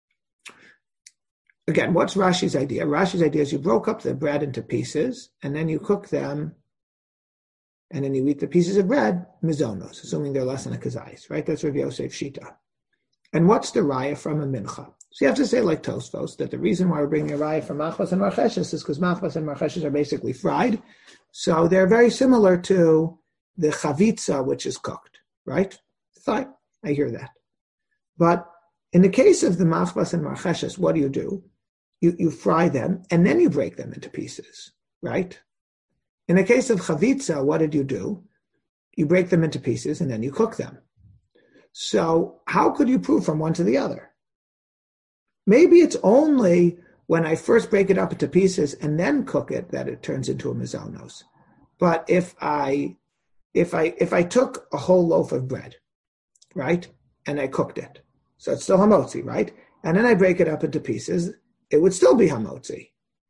Again, what's Rashi's idea? Rashi's idea is you broke up the bread into pieces, and then you cook them, and then you eat the pieces of bread, mizonos, assuming they're less than a kazayis, right? That's Rav Yosef Shita. And what's the raya from a mincha? So you have to say, like Tosfos, that the reason why we're bringing a raya from machvas and marcheshes is because machvas and marcheshes are basically fried. So they're very similar to the chavitza, which is cooked, right? Fine, I hear that. But in the case of the machvas and marcheshes, what do? You fry them, and then you break them into pieces, right? In the case of chavitza, what did you do? You break them into pieces, and then you cook them. So how could you prove from one to the other? Maybe it's only when I first break it up into pieces and then cook it that it turns into a mizonos. But if I took a whole loaf of bread, right, and I cooked it, so it's still hamotzi, right? And then I break it up into pieces, it would still be hamotzi.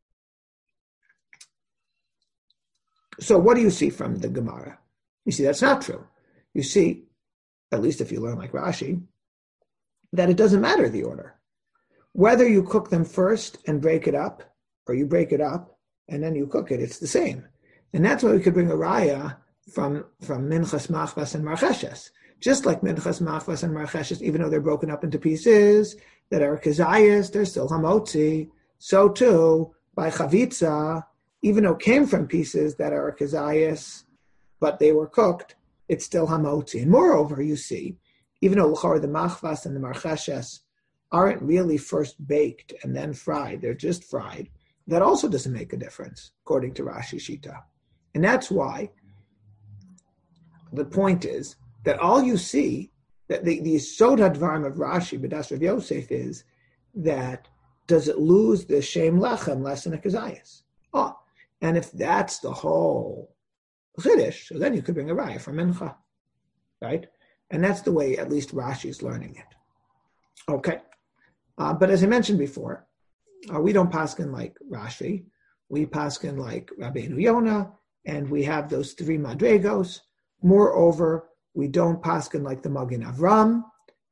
So what do you see from the Gemara? You see that's not true. You see, at least if you learn like Rashi, that it doesn't matter the order. Whether you cook them first and break it up, or you break it up and then you cook it, it's the same. And that's why we could bring a raya from minchas, machvas, and marcheshes. Just like minchas, machvas, and marcheshes, even though they're broken up into pieces that are kazayas, they're still hamotzi. So too, by chavitza, even though it came from pieces that are kazayas, but they were cooked, it's still hamotzi. And moreover, you see, even though the machvas and the marcheshes aren't really first baked and then fried, they're just fried, that also doesn't make a difference, according to Rashi Shita. And that's why the point is that all you see, that the Yesod HaDvarim of Rashi, B'das Rav Yosef, is that does it lose the Shem Lechem less than a Kazayas? And if that's the whole Chiddush, so then you could bring a raya from Mincha, right? And that's the way at least Rashi is learning it. Okay. But as I mentioned before, we don't paskin like Rashi. We paskin like Rabbeinu Yonah, and we have those three madregos. Moreover, we don't paskin like the Magen Avraham,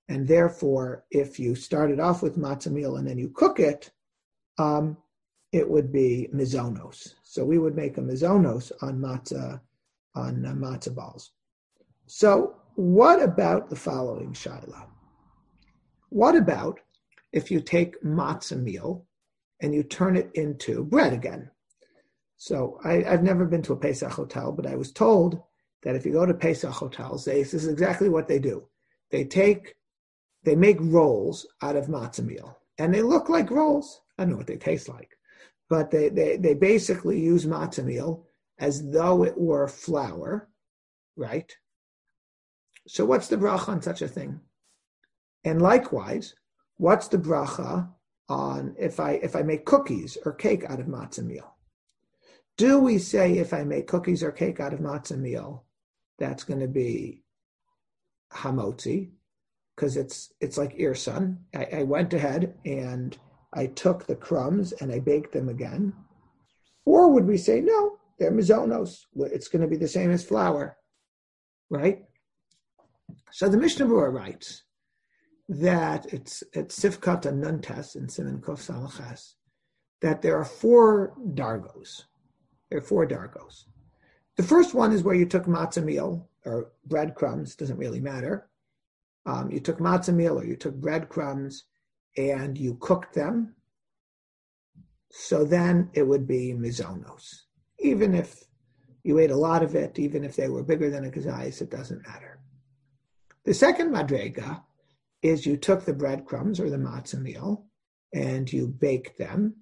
And therefore, if you started off with matzah meal and then you cook it, it would be mizonos. So we would make a mizonos on matzah balls. So what about the following, Shaila? What about if you take matzah meal and you turn it into bread again? So I've never been to a Pesach hotel, but I was told that if you go to Pesach hotels, this is exactly what they do. They make rolls out of matzah meal, and they look like rolls. I don't know what they taste like, but they basically use matzah meal as though it were flour, right? So what's the bracha on such a thing? And likewise, what's the bracha on if I make cookies or cake out of matzah meal? Do we say if I make cookies or cake out of matzah meal, that's going to be hamotzi, because it's like irsan. I went ahead and I took the crumbs and I baked them again. Or would we say, no, they're mizonos. It's going to be the same as flour, right? So the Mishnah Berurah writes that it's Sifkat and Nuntes in Siman Kof Samachas, that there are 4 dargos. There are 4 dargos. The first one is where you took matzah meal or breadcrumbs, doesn't really matter. You took matzah meal or you took breadcrumbs and you cooked them. So then it would be mizonos. Even if you ate a lot of it, even if they were bigger than a kazayis, it doesn't matter. The second madrega is you took the breadcrumbs or the matzah meal and you baked them.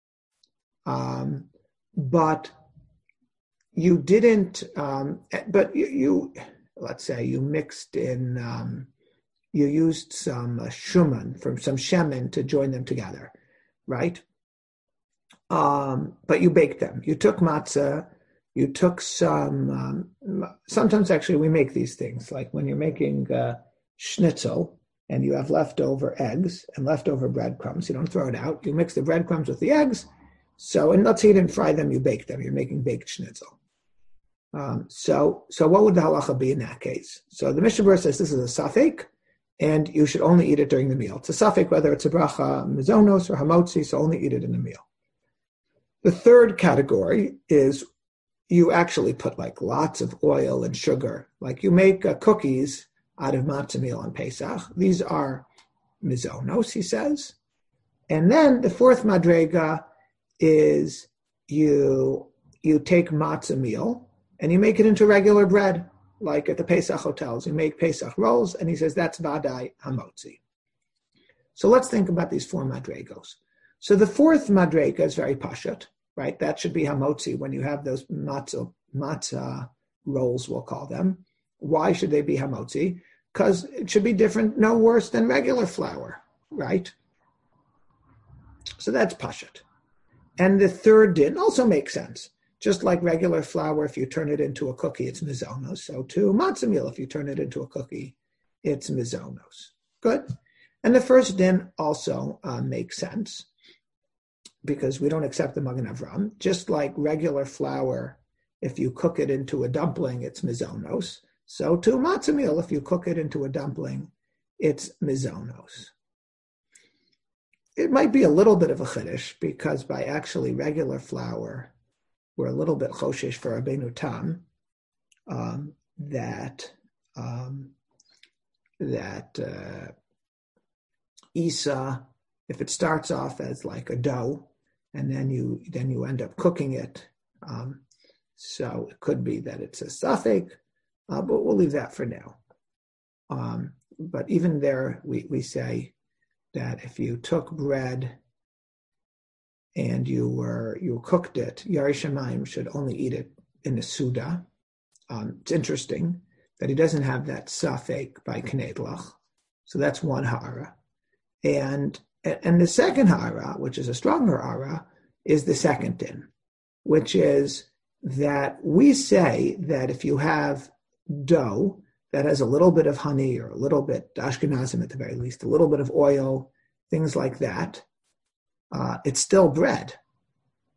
But you didn't, but you let's say you mixed in, you used some shuman, from some shemen to join them together, right? But you baked them. You took matzah, you took some, sometimes actually we make these things, like when you're making schnitzel and you have leftover eggs and leftover breadcrumbs, you don't throw it out, you mix the breadcrumbs with the eggs. So, and let's say you didn't fry them, you bake them. You're making baked schnitzel. So what would the halacha be in that case? So the Mishnah Berurah says this is a safek, and you should only eat it during the meal. It's a safek whether it's a bracha mizonos or hamotzi, so only eat it in the meal. The third category is you actually put like lots of oil and sugar. Like you make cookies out of matzah meal on Pesach. These are mizonos, he says. And then the fourth madrega is you take matzah meal and you make it into regular bread, like at the Pesach hotels. You make Pesach rolls, and he says that's vadai hamotzi. So let's think about these 4 madregos. So the fourth madrega is very pashut, right? That should be hamotzi when you have those matzah rolls, we'll call them. Why should they be hamotzi? Because it should be different, no worse than regular flour, right? So that's pashut. And the third din also makes sense. Just like regular flour, if you turn it into a cookie, it's mizonos. So too, matzah meal, if you turn it into a cookie, it's mizonos. Good. And the first din also makes sense because we don't accept the Magen Avram. Just like regular flour, if you cook it into a dumpling, it's mizonos. So too, matzah meal, if you cook it into a dumpling, it's mizonos. It might be a little bit of a chiddush because by actually regular flour, we're a little bit choshesh for Rabbeinu Tam that Isa, if it starts off as like a dough and then you end up cooking it, so it could be that it's a safek, but we'll leave that for now. But even there, we say that if you took bread and you cooked it, Yarei Shamayim should only eat it in a Suda. It's interesting that he doesn't have that safek by Knedlach. So that's one ha'ara. And the second ha'ara, which is a stronger ha'ara, is the second din, which is that we say that if you have dough that has a little bit of honey or a little bit, Ashkenazim at the very least, a little bit of oil, things like that, it's still bread,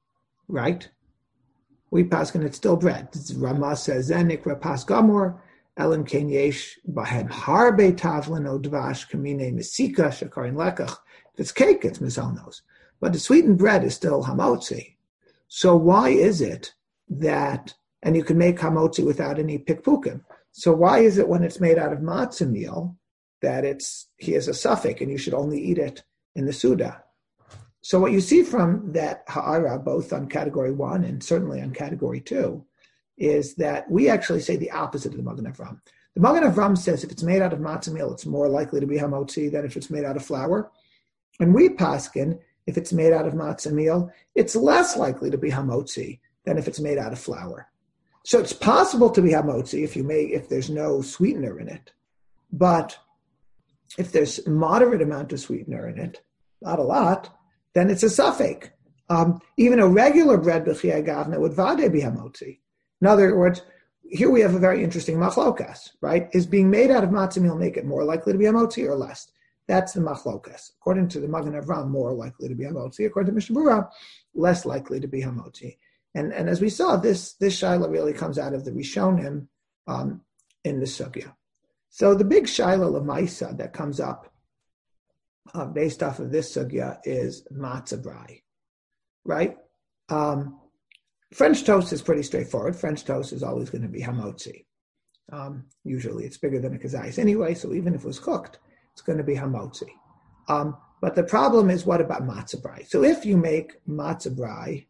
right? We paskin, it's still bread. Ramah says, Zenik Rapas Gamor, Elam Ken Yesh Bahem Harbe Tavlin O Dvash Kamine Mesika Shakarin Lekach. If it's cake, it's mizonos. But the sweetened bread is still hamotzi. So why is it that, and you can make hamotzi without any pikpukim. So why is it when it's made out of matzah meal that he has a suffix and you should only eat it in the Suda? So what you see from that ha'ara, both on category 1 and certainly on category 2, is that we actually say the opposite of the Magen Avram. The Magen Avram says if it's made out of matzah meal, it's more likely to be hamotzi than if it's made out of flour. And we paskin, if it's made out of matzah meal, it's less likely to be hamotzi than if it's made out of flour. So it's possible to be hamotzi if there's no sweetener in it. But if there's a moderate amount of sweetener in it, not a lot, then it's a suffix. Even a regular bread b'chiyai gavna would vade be hamotzi. In other words, here we have a very interesting machlokas, right? Is being made out of matzah meal make it more likely to be hamotzi or less? That's the machlokas. According to the Magen Avram, more likely to be hamotzi. According to Mishnah Berurah, less likely to be hamotzi. And as we saw, this shaila really comes out of the Rishonim in the sugya. So the big shaila lemaisa that comes up based off of this sugya is matzah brai, right? French toast is pretty straightforward. French toast is always going to be hamotzi. Usually it's bigger than a kazayis anyway, so even if it was cooked, it's going to be hamotzi. But the problem is, what about matzah brai? So if you make matzah brai,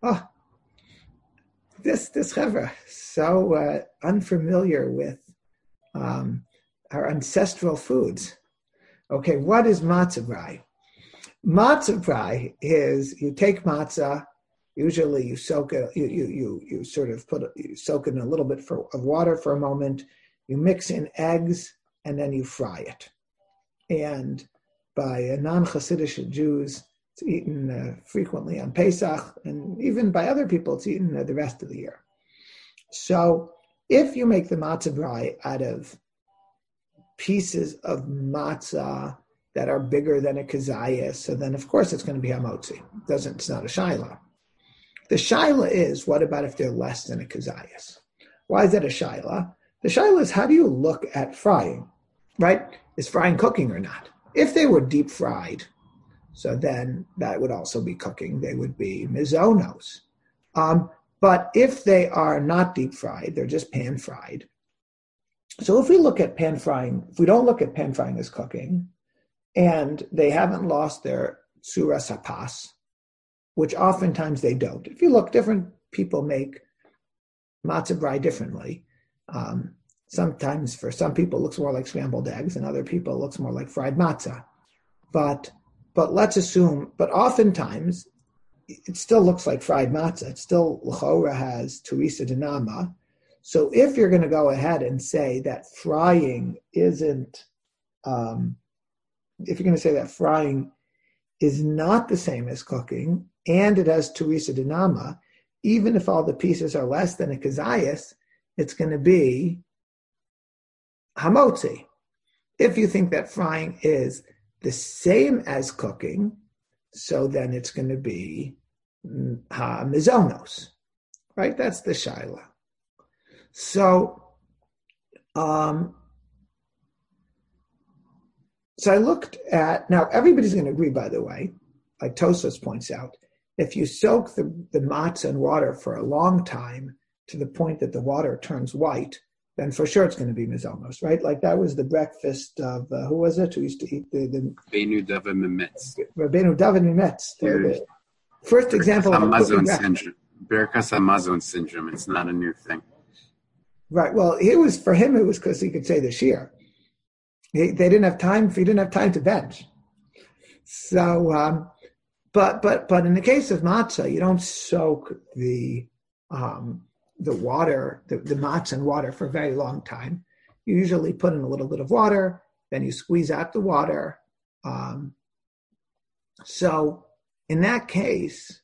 this chevra so unfamiliar with our ancestral foods. Okay, what is matzah brai? Matzah brai is you take matzah. Usually, you soak it. You sort of soak it in a little bit of water for a moment. You mix in eggs and then you fry it. And by non-Hasidic Jews, it's eaten frequently on Pesach, and even by other people, it's eaten the rest of the year. So if you make the matzah brai out of pieces of matzah that are bigger than a kazayas, so then of course it's going to be hamotzi. It's not a shaila. The shaila is, what about if they're less than a kazayas? Why is that a shaila? The shaila is, how do you look at frying, right? Is frying cooking or not? If they were deep fried, so then that would also be cooking. They would be mizonos. But if they are not deep fried, they're just pan fried. So if we look at pan frying, if we don't look at pan frying as cooking, and they haven't lost their tsura sapas, which oftentimes they don't. If you look, different people make matzah brai differently. Sometimes for some people it looks more like scrambled eggs, and other people it looks more like fried matzah. But let's assume, but oftentimes it still looks like fried matzah. It still l'chora has teresa dinama. So if you're going to go ahead and say that frying isn't, if you're going to say that frying is not the same as cooking, and it has teresa dinama, even if all the pieces are less than a kazayas, it's going to be hamotzi. If you think that frying is the same as cooking, so then it's going to be mizonos, right? That's the shaila. So, so I looked at, now everybody's going to agree, by the way, like Tosfos points out, if you soak the matzah in water for a long time to the point that the water turns white, then for sure it's going to be mizonos, right? Like that was the breakfast of, who was it who used to eat the Rabbeinu David Mimetz. Rabbeinu David Mimetz. The first example of Hamazon syndrome. Birkas Hamazon syndrome. It's not a new thing. Right. Well, for him, it was because he could say the shir. They didn't have time. He didn't have time to bench. So, but in the case of matzah, you don't soak the water, the matzah in water for a very long time. You usually put in a little bit of water, then you squeeze out the water. So in that case,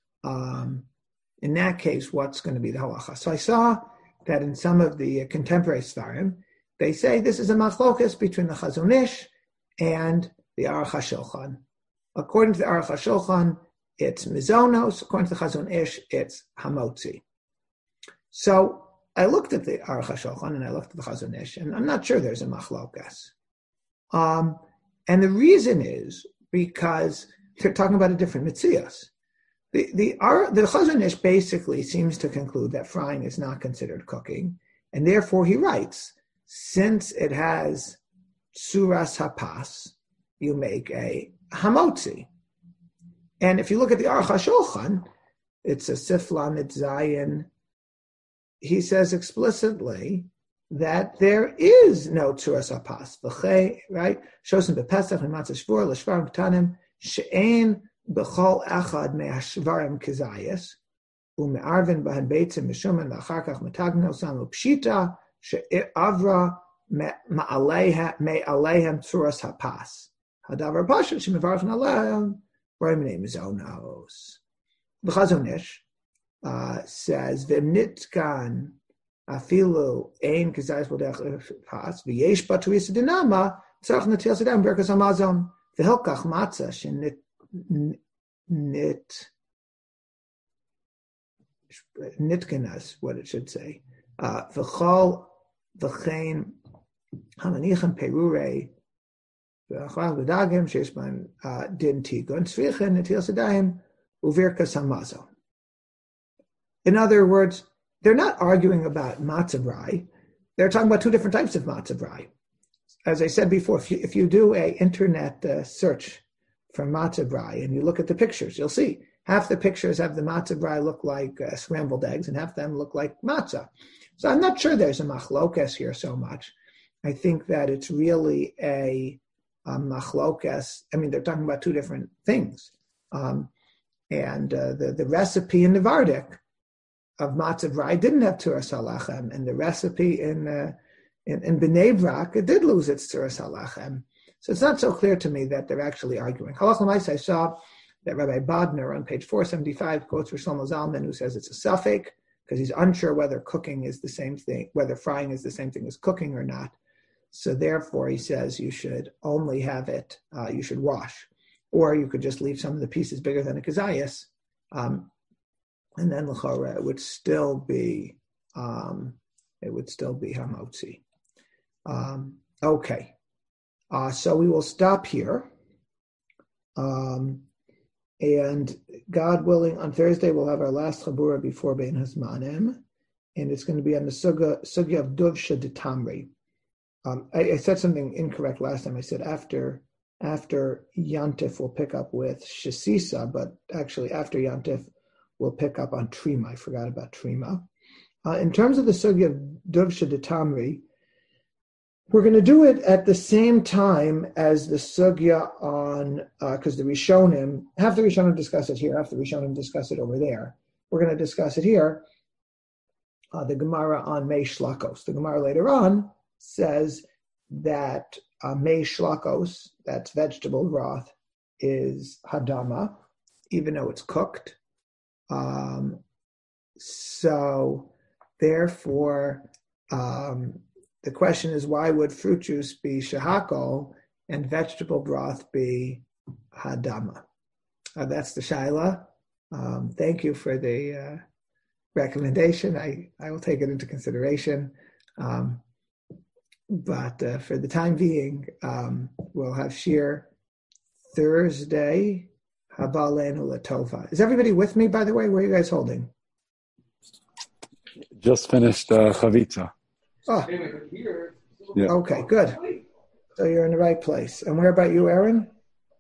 what's going to be the halacha? So I saw that in some of the contemporary Svarim, they say this is a machlokas between the Chazon Ish and the Aruch HaShulchan. According to the Aruch HaShulchan, it's mizonos. According to the Chazon Ish, it's hamotzi. So I looked at the Aruch HaShulchan and I looked at the Chazon Ish, and I'm not sure there's a machlokas. And the reason is because they're talking about a different mitzias. The Chazon Ish basically seems to conclude that frying is not considered cooking, and therefore he writes, since it has suras hapas, you make a hamotzi. And if you look at the Aruch HaShulchan, it's a Siflam, it's Zayin. He says explicitly that there is no tzuras hapas. Right? Shosim bepesach and matzah shvur l'shvarim ktanim she'ein b'chol echad me'ashvarim kizayis u'me'arvin b'han beitzim mishuman v'achar kach metagno samu pshita she'avra me'aleihem tzuras hapas. Hadavar pashut she'mevarchin alehem b'rei mizonos. The Chazon Ish says v'nitkan afilu ein kizayis b'dech pas v'yesh b'tuis dinama tzarich netilas adam berkas hamazon v'hilkach matzah nitkenas, what it should say, v'chol v'chein hamanichem perurei v'achal v'dagim sheish ban din tigun tzrichen netilas adam uvirkas hamazon. In other words, they're not arguing about matzah brai. They're talking about two different types of matzah brai. As I said before, if you do an internet search for matzah brai and you look at the pictures, you'll see half the pictures have the matzah brai look like scrambled eggs and half of them look like matzah. So I'm not sure there's a machlokas here so much. I think that it's really a machlokas. I mean, they're talking about two different things. And the recipe in the Vardik of matzah brai didn't have tzuras halachem, and the recipe in Bnei Brak, it did lose its tzuras halachem. So it's not so clear to me that they're actually arguing. Halach l'maisa, I saw that Rabbi Bodner on page 475 quotes Shlomo Zalman, who says it's a suffix because he's unsure whether cooking is the same thing, whether frying is the same thing as cooking or not. So therefore, he says you should only have it, you should wash, or you could just leave some of the pieces bigger than a kazayas. And then l'chora, it would still be hamotzi. Okay, so we will stop here, and God willing, on Thursday we'll have our last chabura before Bein Hazmanim, and it's going to be on the sugya of duvsha de tamri. I said something incorrect last time. I said after Yantif we'll pick up with Shasisa, but actually after Yantif we'll pick up on Trima. I forgot about Trima. In terms of the sugya of Duvsha de Tamri, we're going to do it at the same time as the sugya on, because the Rishonim, half the Rishonim discuss it here, half the Rishonim discuss it over there. We're going to discuss it here, the Gemara on Mei Shlakos. The Gemara later on says that Mei Shlakos, that's vegetable broth, is Hadama, even though it's cooked. So therefore, the question is, why would fruit juice be shahakol and vegetable broth be hadama? That's the shaila. Thank you for the recommendation. I will take it into consideration. But for the time being, we'll have shir Thursday. Habalenu Latova. Is everybody with me, by the way? Where are you guys holding? Just finished Chavitza. Oh. Yeah. Okay, good. So you're in the right place. And where about you, Aaron?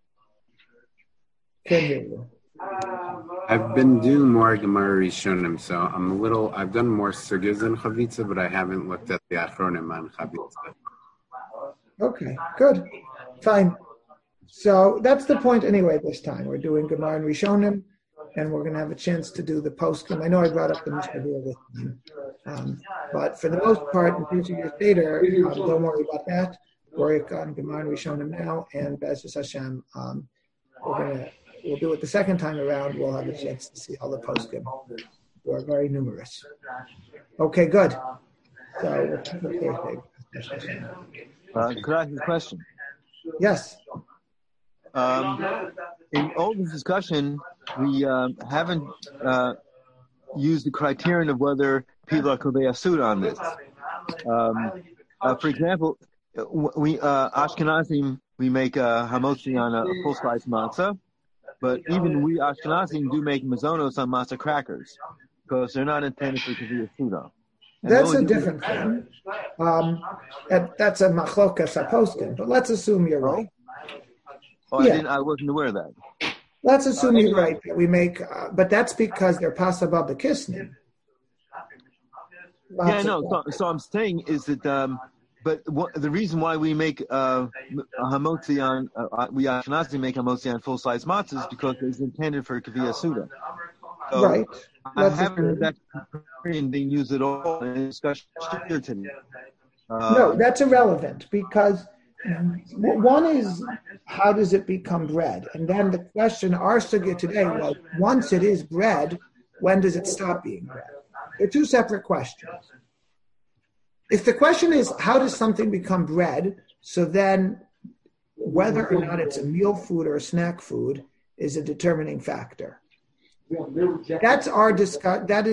Can't hear you. I've been doing more Gemara Rishonim, so I've done more sugyas than Chavitza, but I haven't looked at the Achronim on Chavitza. Okay, good. Fine. So that's the point anyway this time. We're doing Gemara and Rishonim, and we're going to have a chance to do the poskim. I know I brought up the Mishnah this time. But for the most part, in future years later, don't worry about that. Work on Gemara and Rishonim now, and Be'ezus Hashem, we'll do it the second time around. We'll have a chance to see all the poskim, who are very numerous. Okay, good. So we'll keep it Thursday. Could I ask you a question? Yes. In all this discussion, we haven't use the criterion of whether people are kovei suda on this. For example, we Ashkenazim, we make hamotzi on a full-size matzah, but even we Ashkenazim do make mazonos on matzah crackers because they're not intended for kovei suda. That's a different thing. That's a machlokas apostin, but let's assume you're right. Oh, yeah. I wasn't aware of that. Let's assume you're right that we make, but that's because they're pasabah b'kisnin. Yeah, no. So I'm saying is that, but the reason why we make hamotzi on we Ashkenazi make hamotzi on full size matzah is because it's intended for kaviyah suda. So right. I haven't heard that being used at all in discussion here today. No, that's irrelevant because one is how does it become bread, and then the question our sugya today was once it is bread, when does it stop being bread? They're two separate questions. If the question is how does something become bread, so then whether or not it's a meal food or a snack food is a determining factor. That's our discussion. That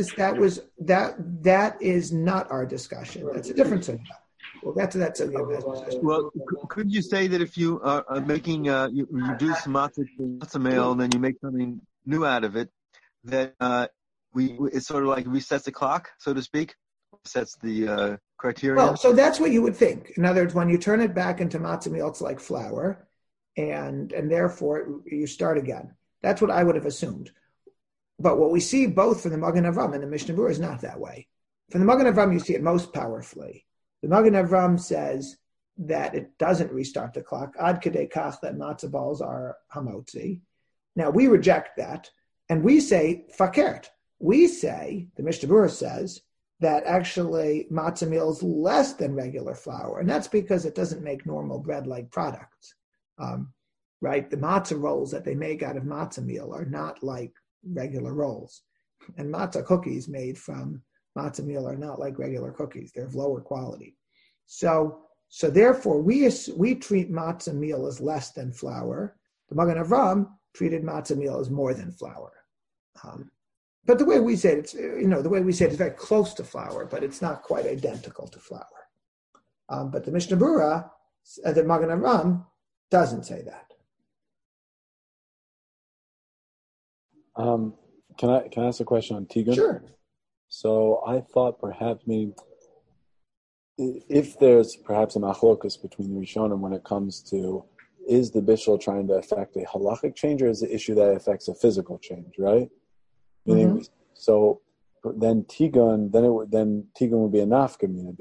is not our discussion. That's a different thing. Well, that's a Well, could you say that if you are making you reduce matzah meal and then you make something new out of it, that it's sort of like resets the clock, so to speak, sets the criteria? Well, so that's what you would think. In other words, when you turn it back into matzah meal, it's like flour, and therefore you start again. That's what I would have assumed. But what we see both from the Magen Avram and the Mishnah Berurah is not that way. From the Magen Avram, you see it most powerfully. The Magen Avram says that it doesn't restart the clock. Ad kedei kach, that matzah balls are hamotzi. Now, we reject that, and we say fakert. We say, the Mishnah Berurah says, that actually matzah meal is less than regular flour, and that's because it doesn't make normal bread-like products. Right? The matzah rolls that they make out of matzah meal are not like regular rolls. And matzah cookies made from matzah meal are not like regular cookies. They're of lower quality. So therefore, we treat matzah meal as less than flour. The Magen Avram treated matzah meal as more than flour. But the way we say it, it's very close to flour, but it's not quite identical to flour. But the Mishnah Berurah, the Magen Avram, doesn't say that. Can I ask a question on Tigun? Sure. So I thought perhaps, if there's perhaps a machlokus between the Rishonim when it comes to is the bishul trying to affect a halachic change or is the issue that affects a physical change, right? Mm-hmm. So then Tigun would be a nafka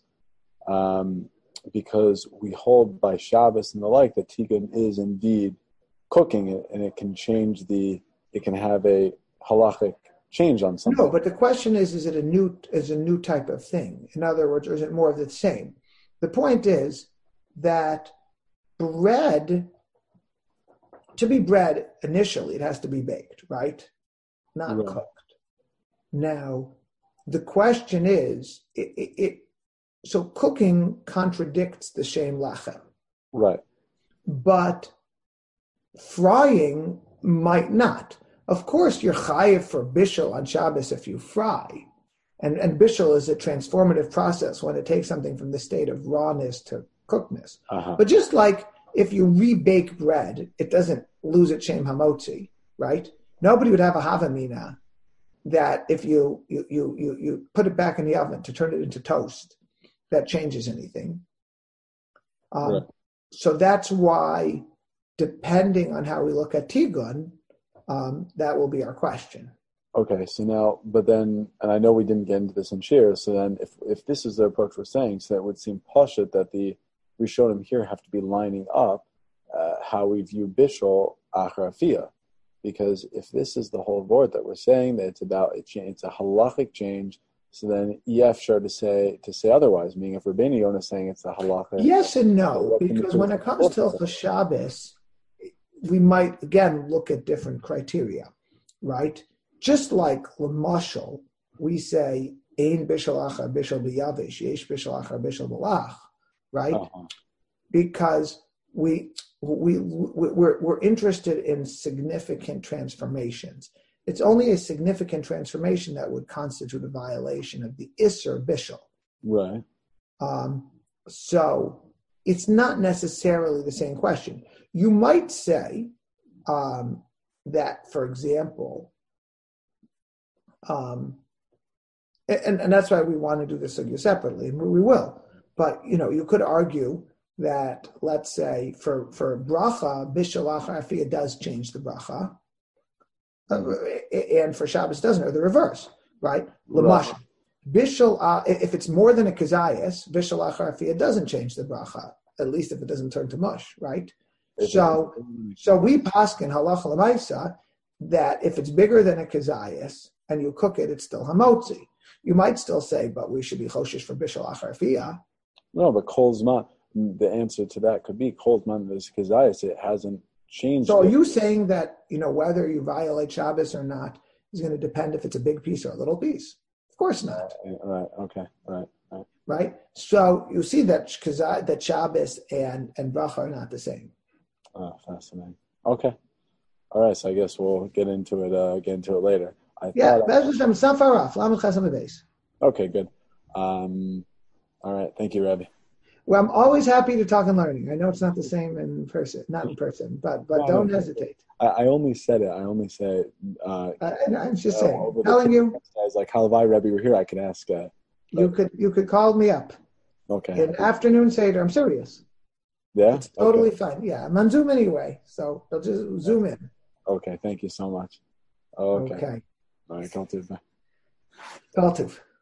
because we hold by Shabbos and the like that Tigun is indeed cooking it and it can change it can have a halachic change on something. No, but the question is it a new type of thing? In other words, or is it more of the same? The point is that bread, to be bread, initially it has to be baked, right? Not Right. cooked. Now, the question is, so cooking contradicts the shem lachem. Right. But frying might not. Of course, you're chayiv for bishul on Shabbos if you fry. And bishul is a transformative process when it takes something from the state of rawness to cookedness. Uh-huh. But just like if you rebake bread, it doesn't lose its shem hamotzi, right? Nobody would have a havamina that if you put it back in the oven to turn it into toast, that changes anything. Right. So that's why, depending on how we look at Tigun, that will be our question. Okay, so now, but then, and I know we didn't get into this in Shir, so then if this is the approach we're saying, so that would seem pashut that the Rishonim here have to be lining up how we view Bishul Achar Afiyah. Because if this is the whole word that we're saying, that it's a halachic change, so then Yefshar to say otherwise, meaning if Rabbeinu Yonah is saying it's a halachic. Yes and no, because when it comes to Hilchos Shabbos, we might, again, look at different criteria, right? Just like Lamashal, we say, Ein bishul achar bishul b'yavish, yesh bishul achar bishul b'lach, right? Uh-huh. Because we're interested in significant transformations. it's only a significant transformation that would constitute a violation of the Isser Bishul. Right. So it's not necessarily the same question. You might say that, for example, and that's why we want to do this sugya separately, and we will. But you could argue that, let's say, for bracha, bishul achar afiyah does change the bracha, and for Shabbos doesn't, or the reverse, right? L'mash, bishul, if it's more than a kazayas, bishul achar afiyah doesn't change the bracha, at least if it doesn't turn to mush, right? So we paskin halacha l'maisa that if it's bigger than a kazayas and you cook it, it's still hamotzi. You might still say, but we should be choshish for bishul achar afiyah. No, but kol zman, the answer to that could be kol zman is kazayas. It hasn't changed. So are you saying that, whether you violate Shabbos or not is going to depend if it's a big piece or a little piece? Of course not. Right. Okay. Right. Right. So you see that Shabbos and bracha are not the same. Oh, fascinating. Okay. All right. So I guess we'll get into it later. Okay. Good. All right. Thank you, Rabbi. Well, I'm always happy to talk and learning. I know it's not the same in person, but don't hesitate. I only said it. I'm just saying, telling you. I was like, Halavai Rebbe were here, I could ask. You could call me up. Okay. In afternoon Seder, I'm serious. Yeah? It's totally fine. Yeah, I'm on Zoom anyway, so they'll just Zoom in. Okay, thank you so much. Okay. Okay. All right, Taltuv. Taltuv.